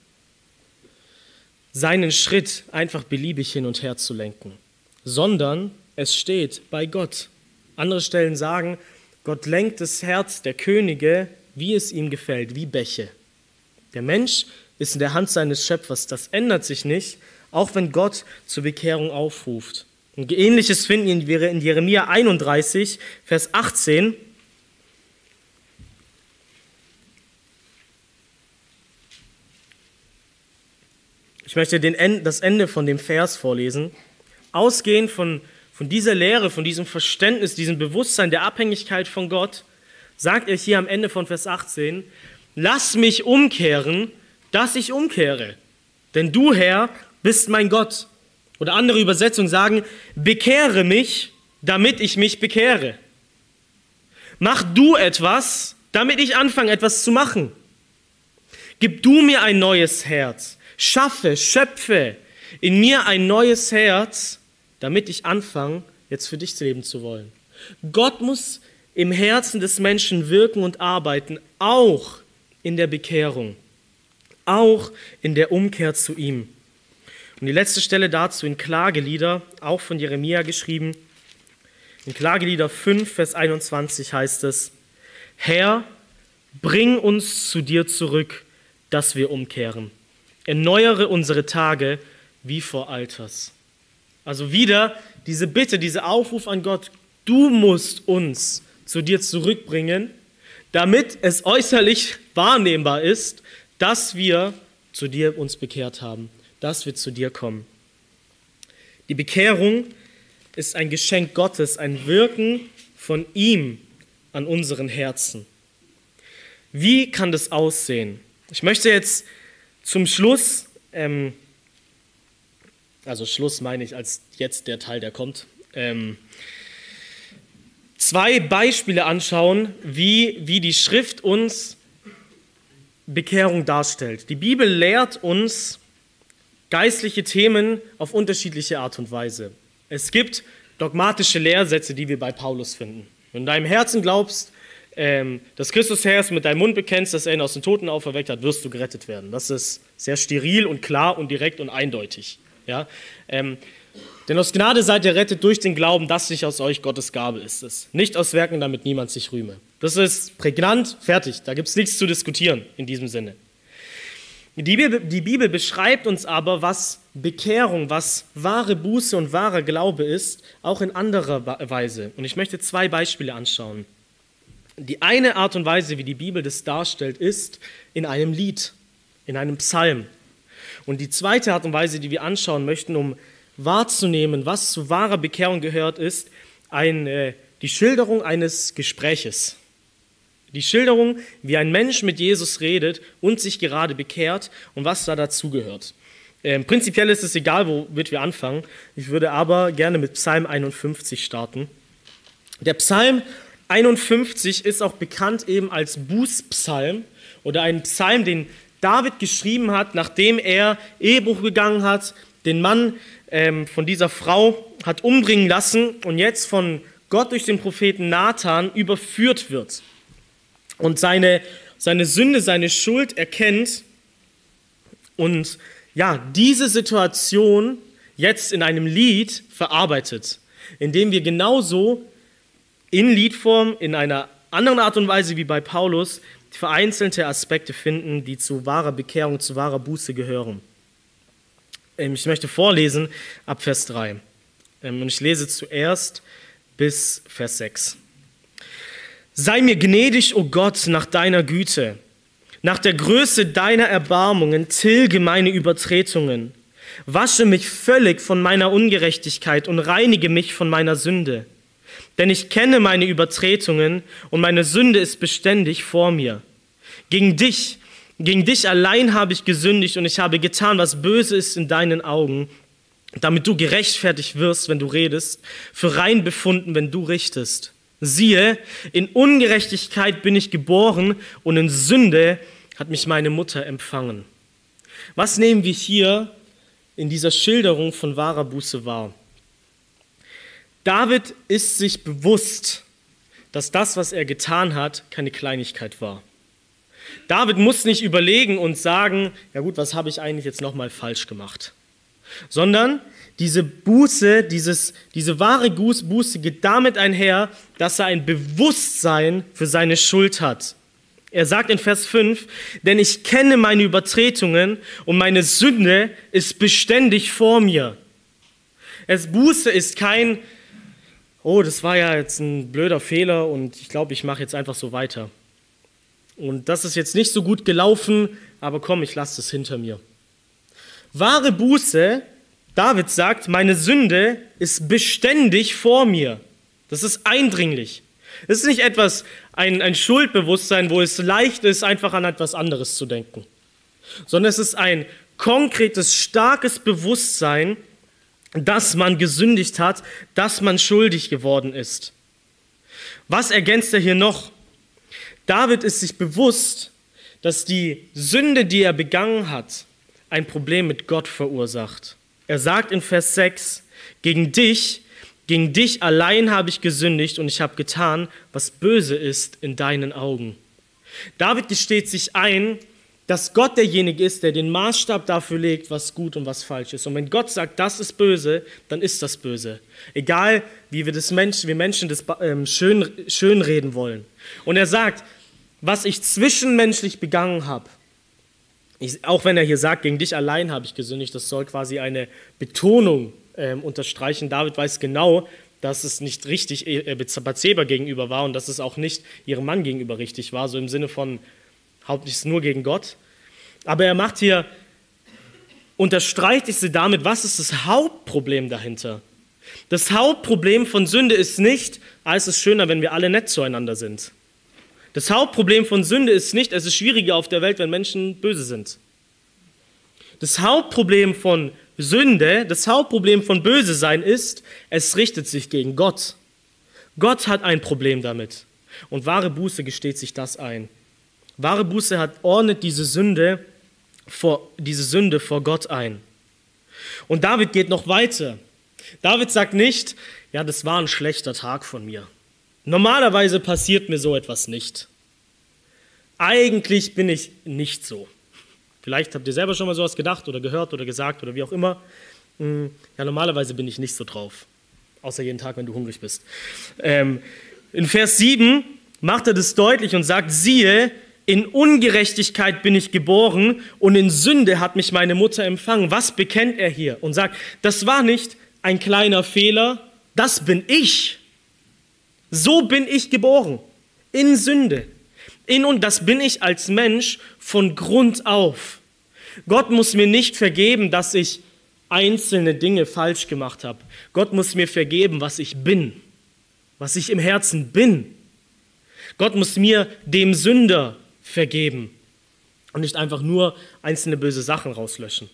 seinen Schritt einfach beliebig hin und her zu lenken, sondern es steht bei Gott. Andere Stellen sagen, Gott lenkt das Herz der Könige, wie es ihm gefällt, wie Bäche. Der Mensch ist in der Hand seines Schöpfers, das ändert sich nicht, auch wenn Gott zur Bekehrung aufruft. Und Ähnliches finden wir in Jeremia 31, Vers 18. Ich möchte das Ende von dem Vers vorlesen. Ausgehend von dieser Lehre, von diesem Verständnis, diesem Bewusstsein der Abhängigkeit von Gott, sagt er hier am Ende von Vers 18, lass mich umkehren, dass ich umkehre. Denn du, Herr, bist mein Gott. Oder andere Übersetzungen sagen, bekehre mich, damit ich mich bekehre. Mach du etwas, damit ich anfange, etwas zu machen. Gib du mir ein neues Herz. Schöpfe in mir ein neues Herz, damit ich anfange, jetzt für dich leben zu wollen. Gott muss im Herzen des Menschen wirken und arbeiten, auch in der Bekehrung, auch in der Umkehr zu ihm. Und die letzte Stelle dazu in Klagelieder, auch von Jeremia geschrieben. In Klagelieder 5, Vers 21 heißt es: Herr, bring uns zu dir zurück, dass wir umkehren. Erneuere unsere Tage wie vor Alters. Also wieder diese Bitte, dieser Aufruf an Gott: Du musst uns zu dir zurückbringen, damit es äußerlich wahrnehmbar ist, dass wir zu dir uns bekehrt haben, dass wir zu dir kommen. Die Bekehrung ist ein Geschenk Gottes, ein Wirken von ihm an unseren Herzen. Wie kann das aussehen? Ich möchte jetzt zum Schluss, also Schluss meine ich als jetzt der Teil, der kommt, zwei Beispiele anschauen, wie die Schrift uns Bekehrung darstellt. Die Bibel lehrt uns geistliche Themen auf unterschiedliche Art und Weise. Es gibt dogmatische Lehrsätze, die wir bei Paulus finden. Wenn du in deinem Herzen glaubst, dass Christus Herr ist, mit deinem Mund bekennst, dass er ihn aus den Toten auferweckt hat, wirst du gerettet werden. Das ist sehr steril und klar und direkt und eindeutig. Ja? Denn aus Gnade seid ihr rettet durch den Glauben, dass nicht aus euch Gottes Gabe ist es. Nicht aus Werken, damit niemand sich rühme. Das ist prägnant, fertig. Da gibt es nichts zu diskutieren in diesem Sinne. Die Bibel beschreibt uns aber, was Bekehrung, was wahre Buße und wahrer Glaube ist, auch in anderer Weise. Und ich möchte zwei Beispiele anschauen. Die eine Art und Weise, wie die Bibel das darstellt, ist in einem Lied, in einem Psalm. Und die zweite Art und Weise, die wir anschauen möchten, um wahrzunehmen, was zu wahrer Bekehrung gehört, ist die Schilderung eines Gespräches. Die Schilderung, wie ein Mensch mit Jesus redet und sich gerade bekehrt und was da dazugehört. Prinzipiell ist es egal, womit wir anfangen. Ich würde aber gerne mit Psalm 51 starten. Der Psalm 51 ist auch bekannt eben als Bußpsalm oder ein Psalm, den David geschrieben hat, nachdem er Ehebruch begangen hat, den Mann von dieser Frau hat umbringen lassen und jetzt von Gott durch den Propheten Nathan überführt wird und seine Sünde, seine Schuld erkennt und ja, diese Situation jetzt in einem Lied verarbeitet, indem wir genauso in Liedform, in einer anderen Art und Weise wie bei Paulus, vereinzelte Aspekte finden, die zu wahrer Bekehrung, zu wahrer Buße gehören. Ich möchte vorlesen ab Vers 3. Und ich lese zuerst bis Vers 6. Sei mir gnädig, o Gott, nach deiner Güte. Nach der Größe deiner Erbarmungen tilge meine Übertretungen. Wasche mich völlig von meiner Ungerechtigkeit und reinige mich von meiner Sünde. Denn ich kenne meine Übertretungen und meine Sünde ist beständig vor mir. Gegen dich allein habe ich gesündigt und ich habe getan, was böse ist in deinen Augen, damit du gerechtfertigt wirst, wenn du redest, für rein befunden, wenn du richtest. Siehe, in Ungerechtigkeit bin ich geboren und in Sünde hat mich meine Mutter empfangen. Was nehmen wir hier in dieser Schilderung von wahrer Buße wahr? David ist sich bewusst, dass das, was er getan hat, keine Kleinigkeit war. David muss nicht überlegen und sagen, ja gut, was habe ich eigentlich jetzt nochmal falsch gemacht? Sondern diese Buße, diese wahre Buße geht damit einher, dass er ein Bewusstsein für seine Schuld hat. Er sagt in Vers 5, denn ich kenne meine Übertretungen und meine Sünde ist beständig vor mir. Buße ist kein, oh, das war ja jetzt ein blöder Fehler und ich glaube, ich mache jetzt einfach so weiter. Und das ist jetzt nicht so gut gelaufen, aber komm, ich lasse es hinter mir. Wahre Buße, David sagt, meine Sünde ist beständig vor mir. Das ist eindringlich. Es ist nicht ein Schuldbewusstsein, wo es leicht ist, einfach an etwas anderes zu denken. Sondern es ist ein konkretes, starkes Bewusstsein, dass man gesündigt hat, dass man schuldig geworden ist. Was ergänzt er hier noch? David ist sich bewusst, dass die Sünde, die er begangen hat, ein Problem mit Gott verursacht. Er sagt in Vers 6, gegen dich allein habe ich gesündigt und ich habe getan, was böse ist in deinen Augen. David gesteht sich ein, dass Gott derjenige ist, der den Maßstab dafür legt, was gut und was falsch ist. Und wenn Gott sagt, das ist böse, dann ist das böse. Egal, wie wir Menschen das schön reden wollen. Und er sagt, was ich zwischenmenschlich begangen habe, auch wenn er hier sagt, gegen dich allein habe ich gesündigt, das soll quasi eine Betonung unterstreichen. David weiß genau, dass es nicht richtig Bathseba gegenüber war und dass es auch nicht ihrem Mann gegenüber richtig war, so im Sinne von hauptsächlich nur gegen Gott. Aber er macht hier, unterstreicht sie damit, was ist das Hauptproblem dahinter? Das Hauptproblem von Sünde ist nicht, es ist schöner, wenn wir alle nett zueinander sind. Das Hauptproblem von Sünde ist nicht, es ist schwieriger auf der Welt, wenn Menschen böse sind. Das Hauptproblem von Sünde, das Hauptproblem von böse sein ist, es richtet sich gegen Gott. Gott hat ein Problem damit. Und wahre Buße gesteht sich das ein. Wahre Buße ordnet diese Sünde vor Gott ein. Und David geht noch weiter. David sagt nicht, ja, das war ein schlechter Tag von mir. Normalerweise passiert mir so etwas nicht. Eigentlich bin ich nicht so. Vielleicht habt ihr selber schon mal sowas gedacht oder gehört oder gesagt oder wie auch immer. Ja, normalerweise bin ich nicht so drauf. Außer jeden Tag, wenn du hungrig bist. In Vers 7 macht er das deutlich und sagt, siehe, in Ungerechtigkeit bin ich geboren und in Sünde hat mich meine Mutter empfangen. Was bekennt er hier? Und sagt, das war nicht ein kleiner Fehler, das bin ich. So bin ich geboren, in Sünde. Und das bin ich als Mensch von Grund auf. Gott muss mir nicht vergeben, dass ich einzelne Dinge falsch gemacht habe. Gott muss mir vergeben, was ich bin, was ich im Herzen bin. Gott muss mir, dem Sünder, vergeben und nicht einfach nur einzelne böse Sachen rauslöschen.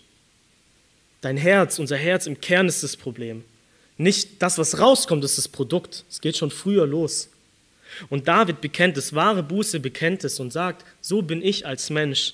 Dein Herz, unser Herz im Kern ist das Problem. Nicht das, was rauskommt, ist das Produkt. Es geht schon früher los. Und David bekennt es, wahre Buße bekennt es und sagt, so bin ich als Mensch.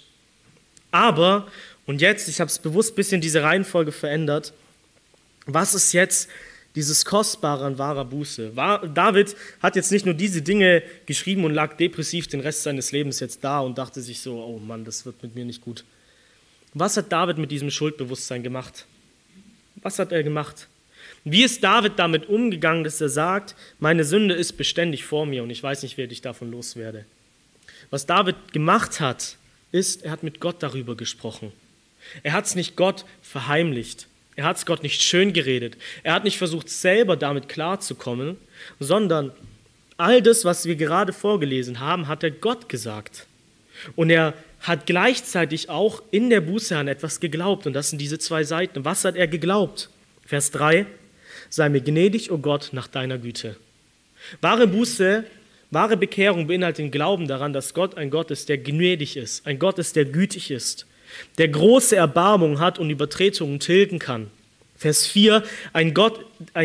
Aber, und jetzt, ich habe es bewusst ein bisschen diese Reihenfolge verändert, was ist jetzt dieses Kostbare an wahrer Buße? David hat jetzt nicht nur diese Dinge geschrieben und lag depressiv den Rest seines Lebens jetzt da und dachte sich so, oh Mann, das wird mit mir nicht gut. Was hat David mit diesem Schuldbewusstsein gemacht? Was hat er gemacht? Wie ist David damit umgegangen, dass er sagt, meine Sünde ist beständig vor mir und ich weiß nicht, wer ich davon loswerde? Was David gemacht hat, ist, er hat mit Gott darüber gesprochen. Er hat es nicht Gott verheimlicht. Er hat es Gott nicht schön geredet. Er hat nicht versucht, selber damit klarzukommen, sondern all das, was wir gerade vorgelesen haben, hat er Gott gesagt. Und er hat gleichzeitig auch in der Buße an etwas geglaubt. Und das sind diese zwei Seiten. Was hat er geglaubt? Vers 3, sei mir gnädig, o Gott, nach deiner Güte. Wahre Buße, wahre Bekehrung beinhaltet den Glauben daran, dass Gott ein Gott ist, der gnädig ist, ein Gott ist, der gütig ist, der große Erbarmung hat und Übertretungen tilgen kann. Vers 4, ein Gott,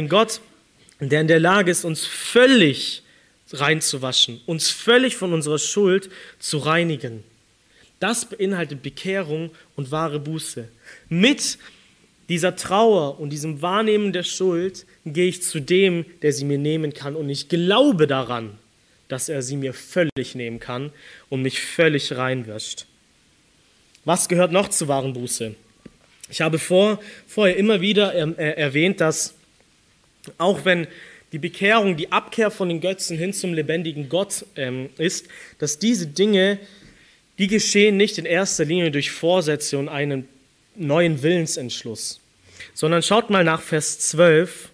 der in der Lage ist, uns völlig reinzuwaschen, uns völlig von unserer Schuld zu reinigen. Das beinhaltet Bekehrung und wahre Buße. Mit dieser Trauer und diesem Wahrnehmen der Schuld gehe ich zu dem, der sie mir nehmen kann. Und ich glaube daran, dass er sie mir völlig nehmen kann und mich völlig reinwäscht. Was gehört noch zur wahren Buße? Ich habe vorher immer wieder erwähnt, dass auch wenn die Bekehrung, die Abkehr von den Götzen hin zum lebendigen Gott ist, dass diese Dinge, die geschehen nicht in erster Linie durch Vorsätze und einen neuen Willensentschluss, sondern schaut mal nach Vers 12,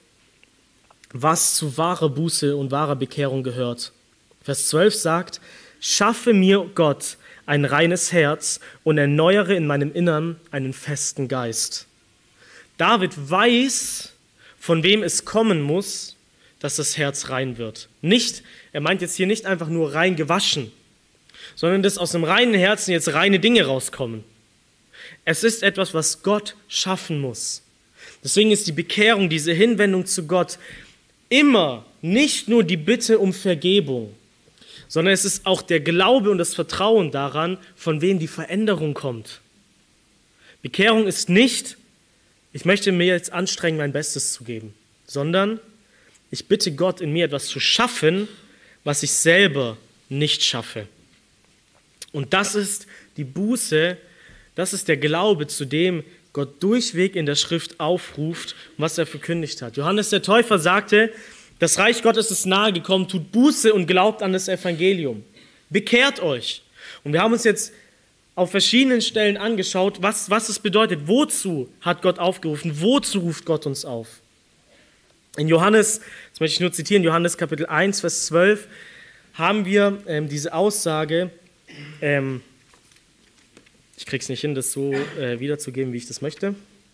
was zu wahrer Buße und wahrer Bekehrung gehört. Vers 12 sagt, schaffe mir, Gott, ein reines Herz und erneuere in meinem Innern einen festen Geist. David weiß, von wem es kommen muss, dass das Herz rein wird. Er meint jetzt hier nicht einfach nur rein gewaschen, sondern dass aus dem reinen Herzen jetzt reine Dinge rauskommen. Es ist etwas, was Gott schaffen muss. Deswegen ist die Bekehrung, diese Hinwendung zu Gott, immer nicht nur die Bitte um Vergebung, sondern es ist auch der Glaube und das Vertrauen daran, von wem die Veränderung kommt. Bekehrung ist nicht, ich möchte mir jetzt anstrengen, mein Bestes zu geben, sondern ich bitte Gott, in mir etwas zu schaffen, was ich selber nicht schaffe. Und das ist die Buße, das ist der Glaube, zu dem Gott durchweg in der Schrift aufruft, was er verkündigt hat. Johannes der Täufer sagte, das Reich Gottes ist nahe gekommen, tut Buße und glaubt an das Evangelium. Bekehrt euch. Und wir haben uns jetzt auf verschiedenen Stellen angeschaut, was es bedeutet. Wozu hat Gott aufgerufen? Wozu ruft Gott uns auf? In Johannes, das möchte ich nur zitieren, Johannes Kapitel 1, Vers 12, haben wir diese Aussage, ich kriege es nicht hin, das so wiederzugeben, wie ich das möchte.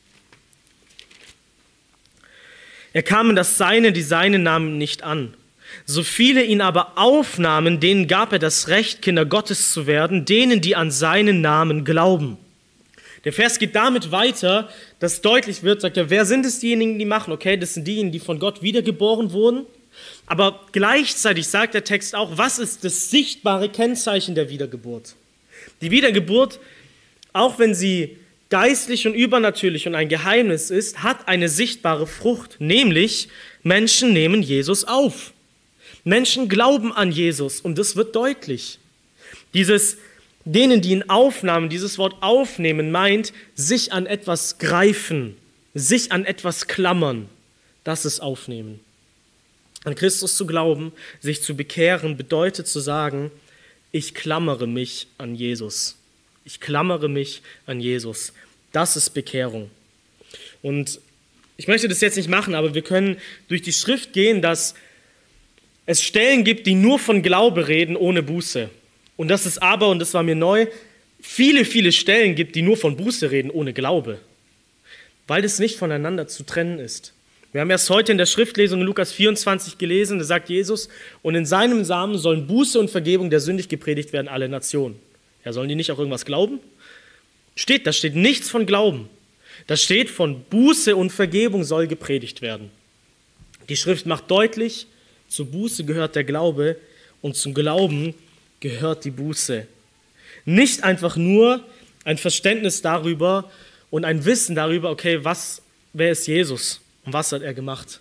Er kam in das Seine, die Seinen nahmen ihn nicht an. So viele ihn aber aufnahmen, denen gab er das Recht, Kinder Gottes zu werden, denen, die an seinen Namen glauben. Der Vers geht damit weiter, dass deutlich wird, sagt er, wer sind es diejenigen, die machen? Okay, das sind diejenigen, die von Gott wiedergeboren wurden. Aber gleichzeitig sagt der Text auch, was ist das sichtbare Kennzeichen der Wiedergeburt? Die Wiedergeburt, auch wenn sie geistlich und übernatürlich und ein Geheimnis ist, hat eine sichtbare Frucht, nämlich Menschen nehmen Jesus auf. Menschen glauben an Jesus und das wird deutlich. Denen, die ihn aufnahmen, dieses Wort aufnehmen meint, sich an etwas greifen, sich an etwas klammern, das ist aufnehmen. An Christus zu glauben, sich zu bekehren, bedeutet zu sagen, ich klammere mich an Jesus. Ich klammere mich an Jesus. Das ist Bekehrung. Und ich möchte das jetzt nicht machen, aber wir können durch die Schrift gehen, dass es Stellen gibt, die nur von Glaube reden, ohne Buße. Und dass es aber, und das war mir neu, viele, viele Stellen gibt, die nur von Buße reden, ohne Glaube. Weil das nicht voneinander zu trennen ist. Wir haben erst heute in der Schriftlesung in Lukas 24 gelesen, da sagt Jesus, und in seinem Samen sollen Buße und Vergebung der sündig gepredigt werden, alle Nationen. Ja, sollen die nicht auch irgendwas glauben? Da steht nichts von Glauben. Da steht, von Buße und Vergebung soll gepredigt werden. Die Schrift macht deutlich, zur Buße gehört der Glaube und zum Glauben gehört die Buße. Nicht einfach nur ein Verständnis darüber und ein Wissen darüber, okay, wer ist Jesus und was hat er gemacht?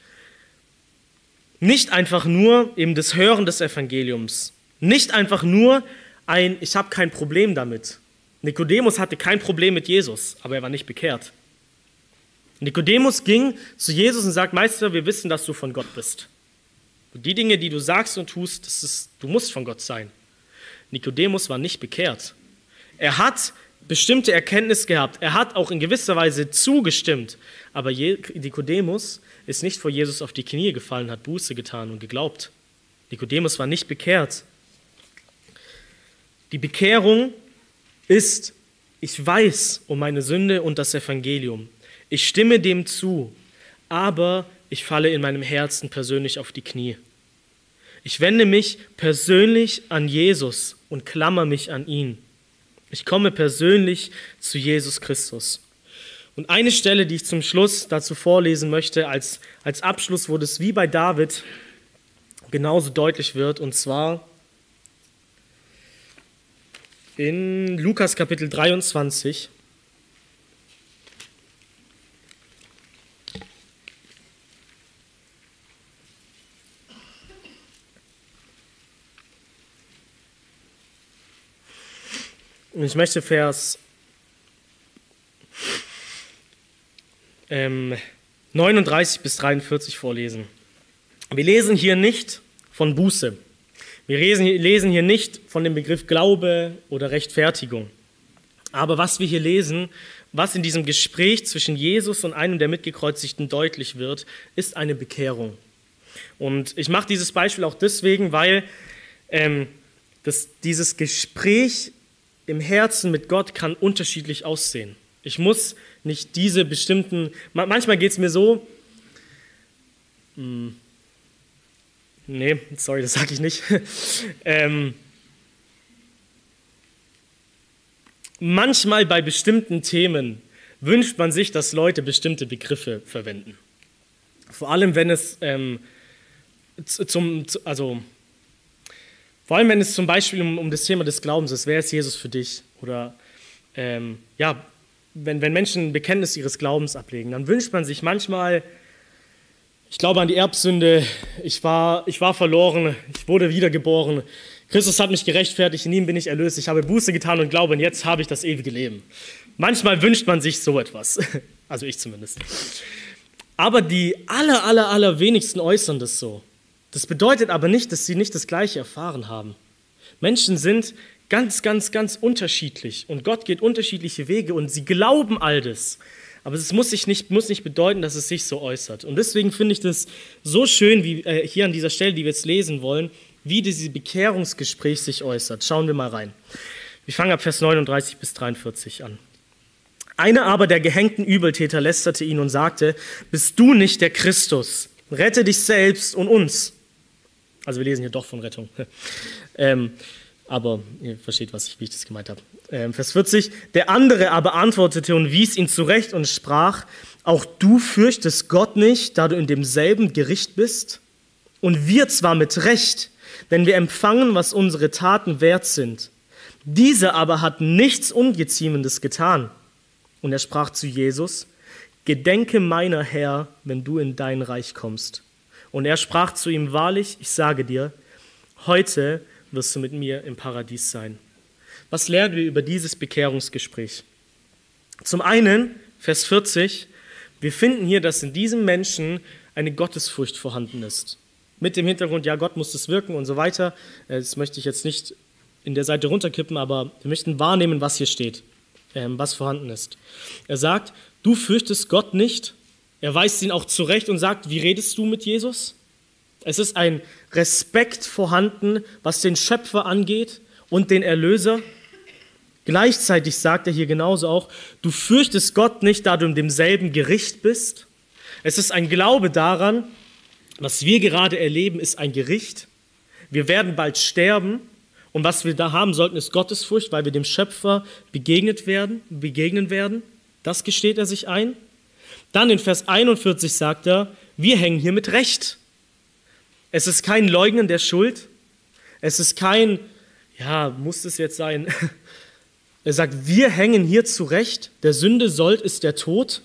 Nicht einfach nur eben das Hören des Evangeliums. Nicht einfach nur ich habe kein Problem damit. Nikodemus hatte kein Problem mit Jesus, aber er war nicht bekehrt. Nikodemus ging zu Jesus und sagt, Meister, wir wissen, dass du von Gott bist. Und die Dinge, die du sagst und tust, du musst von Gott sein. Nikodemus war nicht bekehrt. Er hat bestimmte Erkenntnis gehabt. Er hat auch in gewisser Weise zugestimmt. Aber Nikodemus ist nicht vor Jesus auf die Knie gefallen, hat Buße getan und geglaubt. Nikodemus war nicht bekehrt. Die Bekehrung ist, ich weiß um meine Sünde und das Evangelium. Ich stimme dem zu, aber ich falle in meinem Herzen persönlich auf die Knie. Ich wende mich persönlich an Jesus und klammer mich an ihn. Ich komme persönlich zu Jesus Christus. Und eine Stelle, die ich zum Schluss dazu vorlesen möchte, als Abschluss, wo das wie bei David genauso deutlich wird, und zwar in Lukas Kapitel 23. Und ich möchte Vers 39 bis 43 vorlesen. Wir lesen hier nicht von Buße. Wir lesen hier nicht von dem Begriff Glaube oder Rechtfertigung. Aber was wir hier lesen, was in diesem Gespräch zwischen Jesus und einem der Mitgekreuzigten deutlich wird, ist eine Bekehrung. Und ich mache dieses Beispiel auch deswegen, weil dieses Gespräch im Herzen mit Gott kann unterschiedlich aussehen. Ich muss nicht diese bestimmten, manchmal geht es mir so, nee, sorry, das sage ich nicht. Manchmal bei bestimmten Themen wünscht man sich, dass Leute bestimmte Begriffe verwenden. Vor allem, wenn es Vor allem, wenn es zum Beispiel um das Thema des Glaubens ist, wer ist Jesus für dich? Oder wenn Menschen ein Bekenntnis ihres Glaubens ablegen, dann wünscht man sich manchmal, ich glaube an die Erbsünde, ich war verloren, ich wurde wiedergeboren, Christus hat mich gerechtfertigt, in ihm bin ich erlöst, ich habe Buße getan und glaube, und jetzt habe ich das ewige Leben. Manchmal wünscht man sich so etwas, also ich zumindest. Aber die allerwenigsten äußern das so. Das bedeutet aber nicht, dass sie nicht das Gleiche erfahren haben. Menschen sind ganz unterschiedlich und Gott geht unterschiedliche Wege und sie glauben all das. Aber es muss nicht bedeuten, dass es sich so äußert. Und deswegen finde ich das so schön, wie hier an dieser Stelle, die wir jetzt lesen wollen, wie dieses Bekehrungsgespräch sich äußert. Schauen wir mal rein. Wir fangen ab Vers 39 bis 43 an. Einer aber der gehängten Übeltäter lästerte ihn und sagte, bist du nicht der Christus? Rette dich selbst und uns. Also wir lesen hier doch von Rettung. Aber ihr versteht, wie ich das gemeint habe. Vers 40. Der andere aber antwortete und wies ihn zurecht und sprach, auch du fürchtest Gott nicht, da du in demselben Gericht bist? Und wir zwar mit Recht, denn wir empfangen, was unsere Taten wert sind. Dieser aber hat nichts Ungeziemendes getan. Und er sprach zu Jesus, gedenke meiner Herr, wenn du in dein Reich kommst. Und er sprach zu ihm, wahrlich, ich sage dir, heute wirst du mit mir im Paradies sein. Was lernen wir über dieses Bekehrungsgespräch? Zum einen, Vers 40, wir finden hier, dass in diesem Menschen eine Gottesfurcht vorhanden ist. Mit dem Hintergrund, ja, Gott muss das wirken und so weiter. Das möchte ich jetzt nicht in der Seite runterkippen, aber wir möchten wahrnehmen, was hier steht, was vorhanden ist. Er sagt, du fürchtest Gott nicht. Er weist ihn auch zurecht und sagt, wie redest du mit Jesus? Es ist ein Respekt vorhanden, was den Schöpfer angeht und den Erlöser. Gleichzeitig sagt er hier genauso auch, du fürchtest Gott nicht, da du in demselben Gericht bist. Es ist ein Glaube daran, was wir gerade erleben, ist ein Gericht. Wir werden bald sterben und was wir da haben sollten, ist Gottesfurcht, weil wir dem Schöpfer begegnen werden. Das gesteht er sich ein. Dann in Vers 41 sagt er, wir hängen hier mit Recht. Es ist kein Leugnen der Schuld. Es ist kein, ja, muss es jetzt sein? Er sagt, wir hängen hier zurecht. Der Sünde Sold ist der Tod.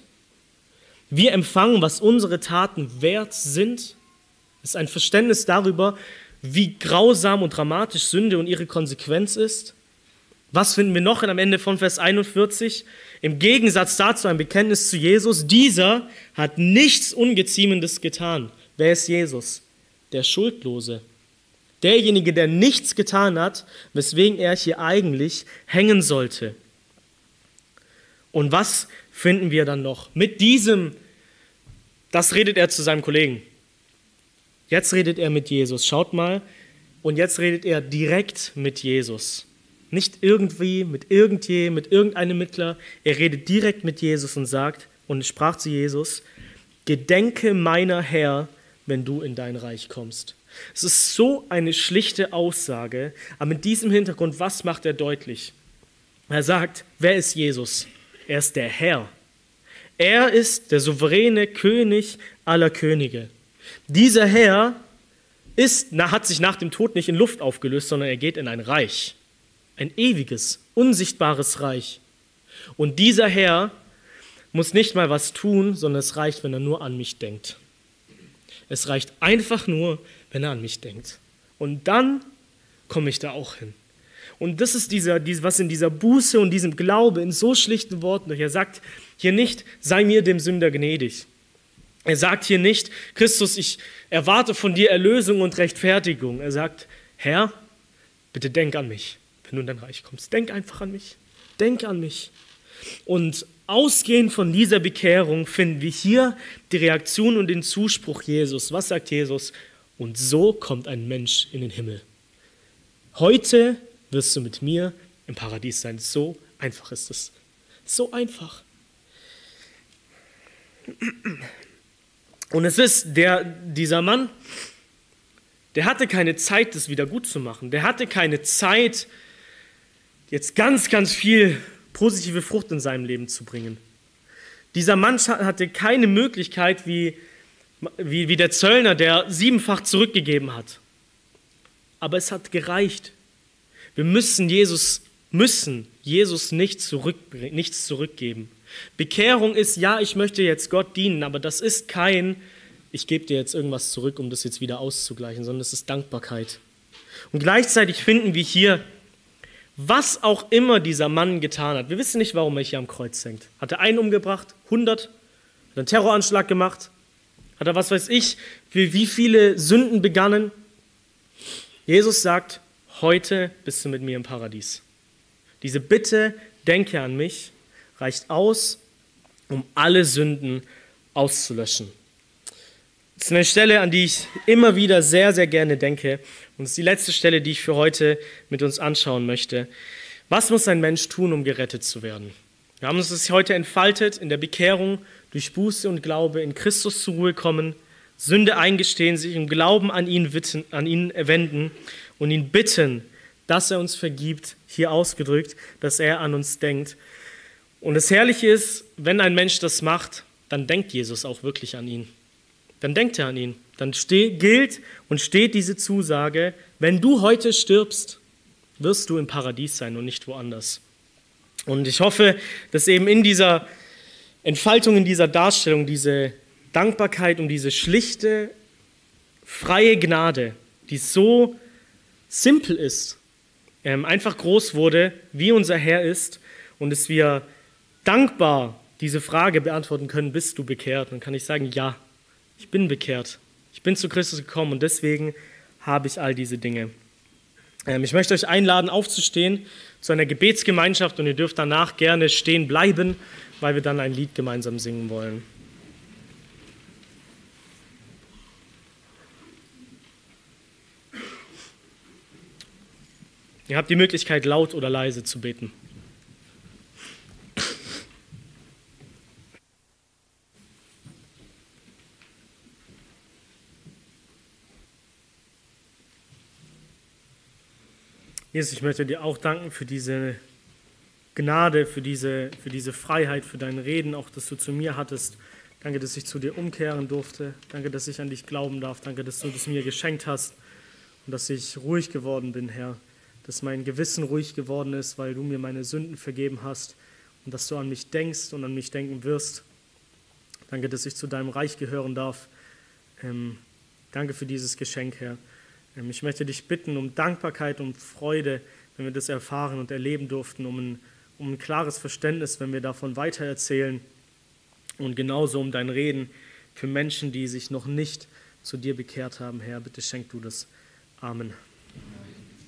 Wir empfangen, was unsere Taten wert sind. Es ist ein Verständnis darüber, wie grausam und dramatisch Sünde und ihre Konsequenz ist. Was finden wir noch am Ende von Vers 41? Im Gegensatz dazu ein Bekenntnis zu Jesus. Dieser hat nichts Ungeziemendes getan. Wer ist Jesus? Der Schuldlose. Derjenige, der nichts getan hat, weswegen er hier eigentlich hängen sollte. Und was finden wir dann noch? Mit diesem, das redet er zu seinem Kollegen. Jetzt redet er mit Jesus. Schaut mal. Und jetzt redet er direkt mit Jesus. Nicht irgendwie, mit irgendeinem Mittler. Er redet direkt mit Jesus und sagt, und sprach zu Jesus, gedenke meiner Herr, wenn du in dein Reich kommst. Es ist so eine schlichte Aussage, aber mit diesem Hintergrund, was macht er deutlich? Er sagt, wer ist Jesus? Er ist der Herr. Er ist der souveräne König aller Könige. Dieser Herr hat sich nach dem Tod nicht in Luft aufgelöst, sondern er geht in ein Reich. Ein ewiges, unsichtbares Reich. Und dieser Herr muss nicht mal was tun, sondern es reicht, wenn er nur an mich denkt. Es reicht einfach nur, wenn er an mich denkt. Und dann komme ich da auch hin. Und das ist was in dieser Buße und diesem Glaube in so schlichten Worten, er sagt hier nicht, sei mir dem Sünder gnädig. Er sagt hier nicht, Christus, ich erwarte von dir Erlösung und Rechtfertigung. Er sagt, Herr, bitte denk an mich, wenn du in dein Reich kommst. Denk einfach an mich. Denk an mich. Und ausgehend von dieser Bekehrung finden wir hier die Reaktion und den Zuspruch Jesus. Was sagt Jesus? Und so kommt ein Mensch in den Himmel. Heute wirst du mit mir im Paradies sein. So einfach ist es. So einfach. Und es ist dieser Mann, der hatte keine Zeit, das wieder gut zu machen. Der hatte keine Zeit, jetzt ganz viel positive Frucht in seinem Leben zu bringen. Dieser Mann hatte keine Möglichkeit, wie der Zöllner, der 7-fach zurückgegeben hat. aber es hat gereicht. Wir müssen Jesus nichts zurückgeben. Bekehrung ist, ja, ich möchte jetzt Gott dienen, aber das ist kein, ich gebe dir jetzt irgendwas zurück, um das jetzt wieder auszugleichen, sondern es ist Dankbarkeit. Und gleichzeitig finden wir hier, was auch immer dieser Mann getan hat. Wir wissen nicht, warum er hier am Kreuz hängt. Hat er einen umgebracht? 100? Hat er einen Terroranschlag gemacht? Hat er, was weiß ich, für wie viele Sünden begangen? Jesus sagt, heute bist du mit mir im Paradies. Diese Bitte, denke an mich, reicht aus, um alle Sünden auszulöschen. Das ist eine Stelle, an die ich immer wieder sehr, sehr gerne denke. Und es ist die letzte Stelle, die ich für heute mit uns anschauen möchte. Was muss ein Mensch tun, um gerettet zu werden? Wir haben uns das heute entfaltet in der Bekehrung, durch Buße und Glaube in Christus zur Ruhe kommen, Sünde eingestehen, sich im Glauben an ihn wenden und ihn bitten, dass er uns vergibt, hier ausgedrückt, dass er an uns denkt. Und das Herrliche ist, wenn ein Mensch das macht, dann denkt Jesus auch wirklich an ihn. Dann denkt er an ihn. Dann gilt und steht diese Zusage, wenn du heute stirbst, wirst du im Paradies sein und nicht woanders. Und ich hoffe, dass eben in dieser Entfaltung, in dieser Darstellung, diese Dankbarkeit und diese schlichte, freie Gnade, die so simpel ist, einfach groß wurde, wie unser Herr ist, und dass wir dankbar diese Frage beantworten können, bist du bekehrt? Dann kann ich sagen, ja, ich bin bekehrt. Ich bin zu Christus gekommen und deswegen habe ich all diese Dinge. Ich möchte euch einladen, aufzustehen zu einer Gebetsgemeinschaft, und ihr dürft danach gerne stehen bleiben, weil wir dann ein Lied gemeinsam singen wollen. Ihr habt die Möglichkeit, laut oder leise zu beten. Jesus, ich möchte dir auch danken für diese Gnade, für diese Freiheit, für dein Reden, auch dass du zu mir hattest. Danke, dass ich zu dir umkehren durfte. Danke, dass ich an dich glauben darf. Danke, dass du das mir geschenkt hast und dass ich ruhig geworden bin, Herr. Dass mein Gewissen ruhig geworden ist, weil du mir meine Sünden vergeben hast und dass du an mich denkst und an mich denken wirst. Danke, dass ich zu deinem Reich gehören darf. Danke für dieses Geschenk, Herr. Ich möchte dich bitten um Dankbarkeit, um Freude, wenn wir das erfahren und erleben durften, um ein klares Verständnis, wenn wir davon weitererzählen, und genauso um dein Reden für Menschen, die sich noch nicht zu dir bekehrt haben. Herr, bitte schenk du das. Amen.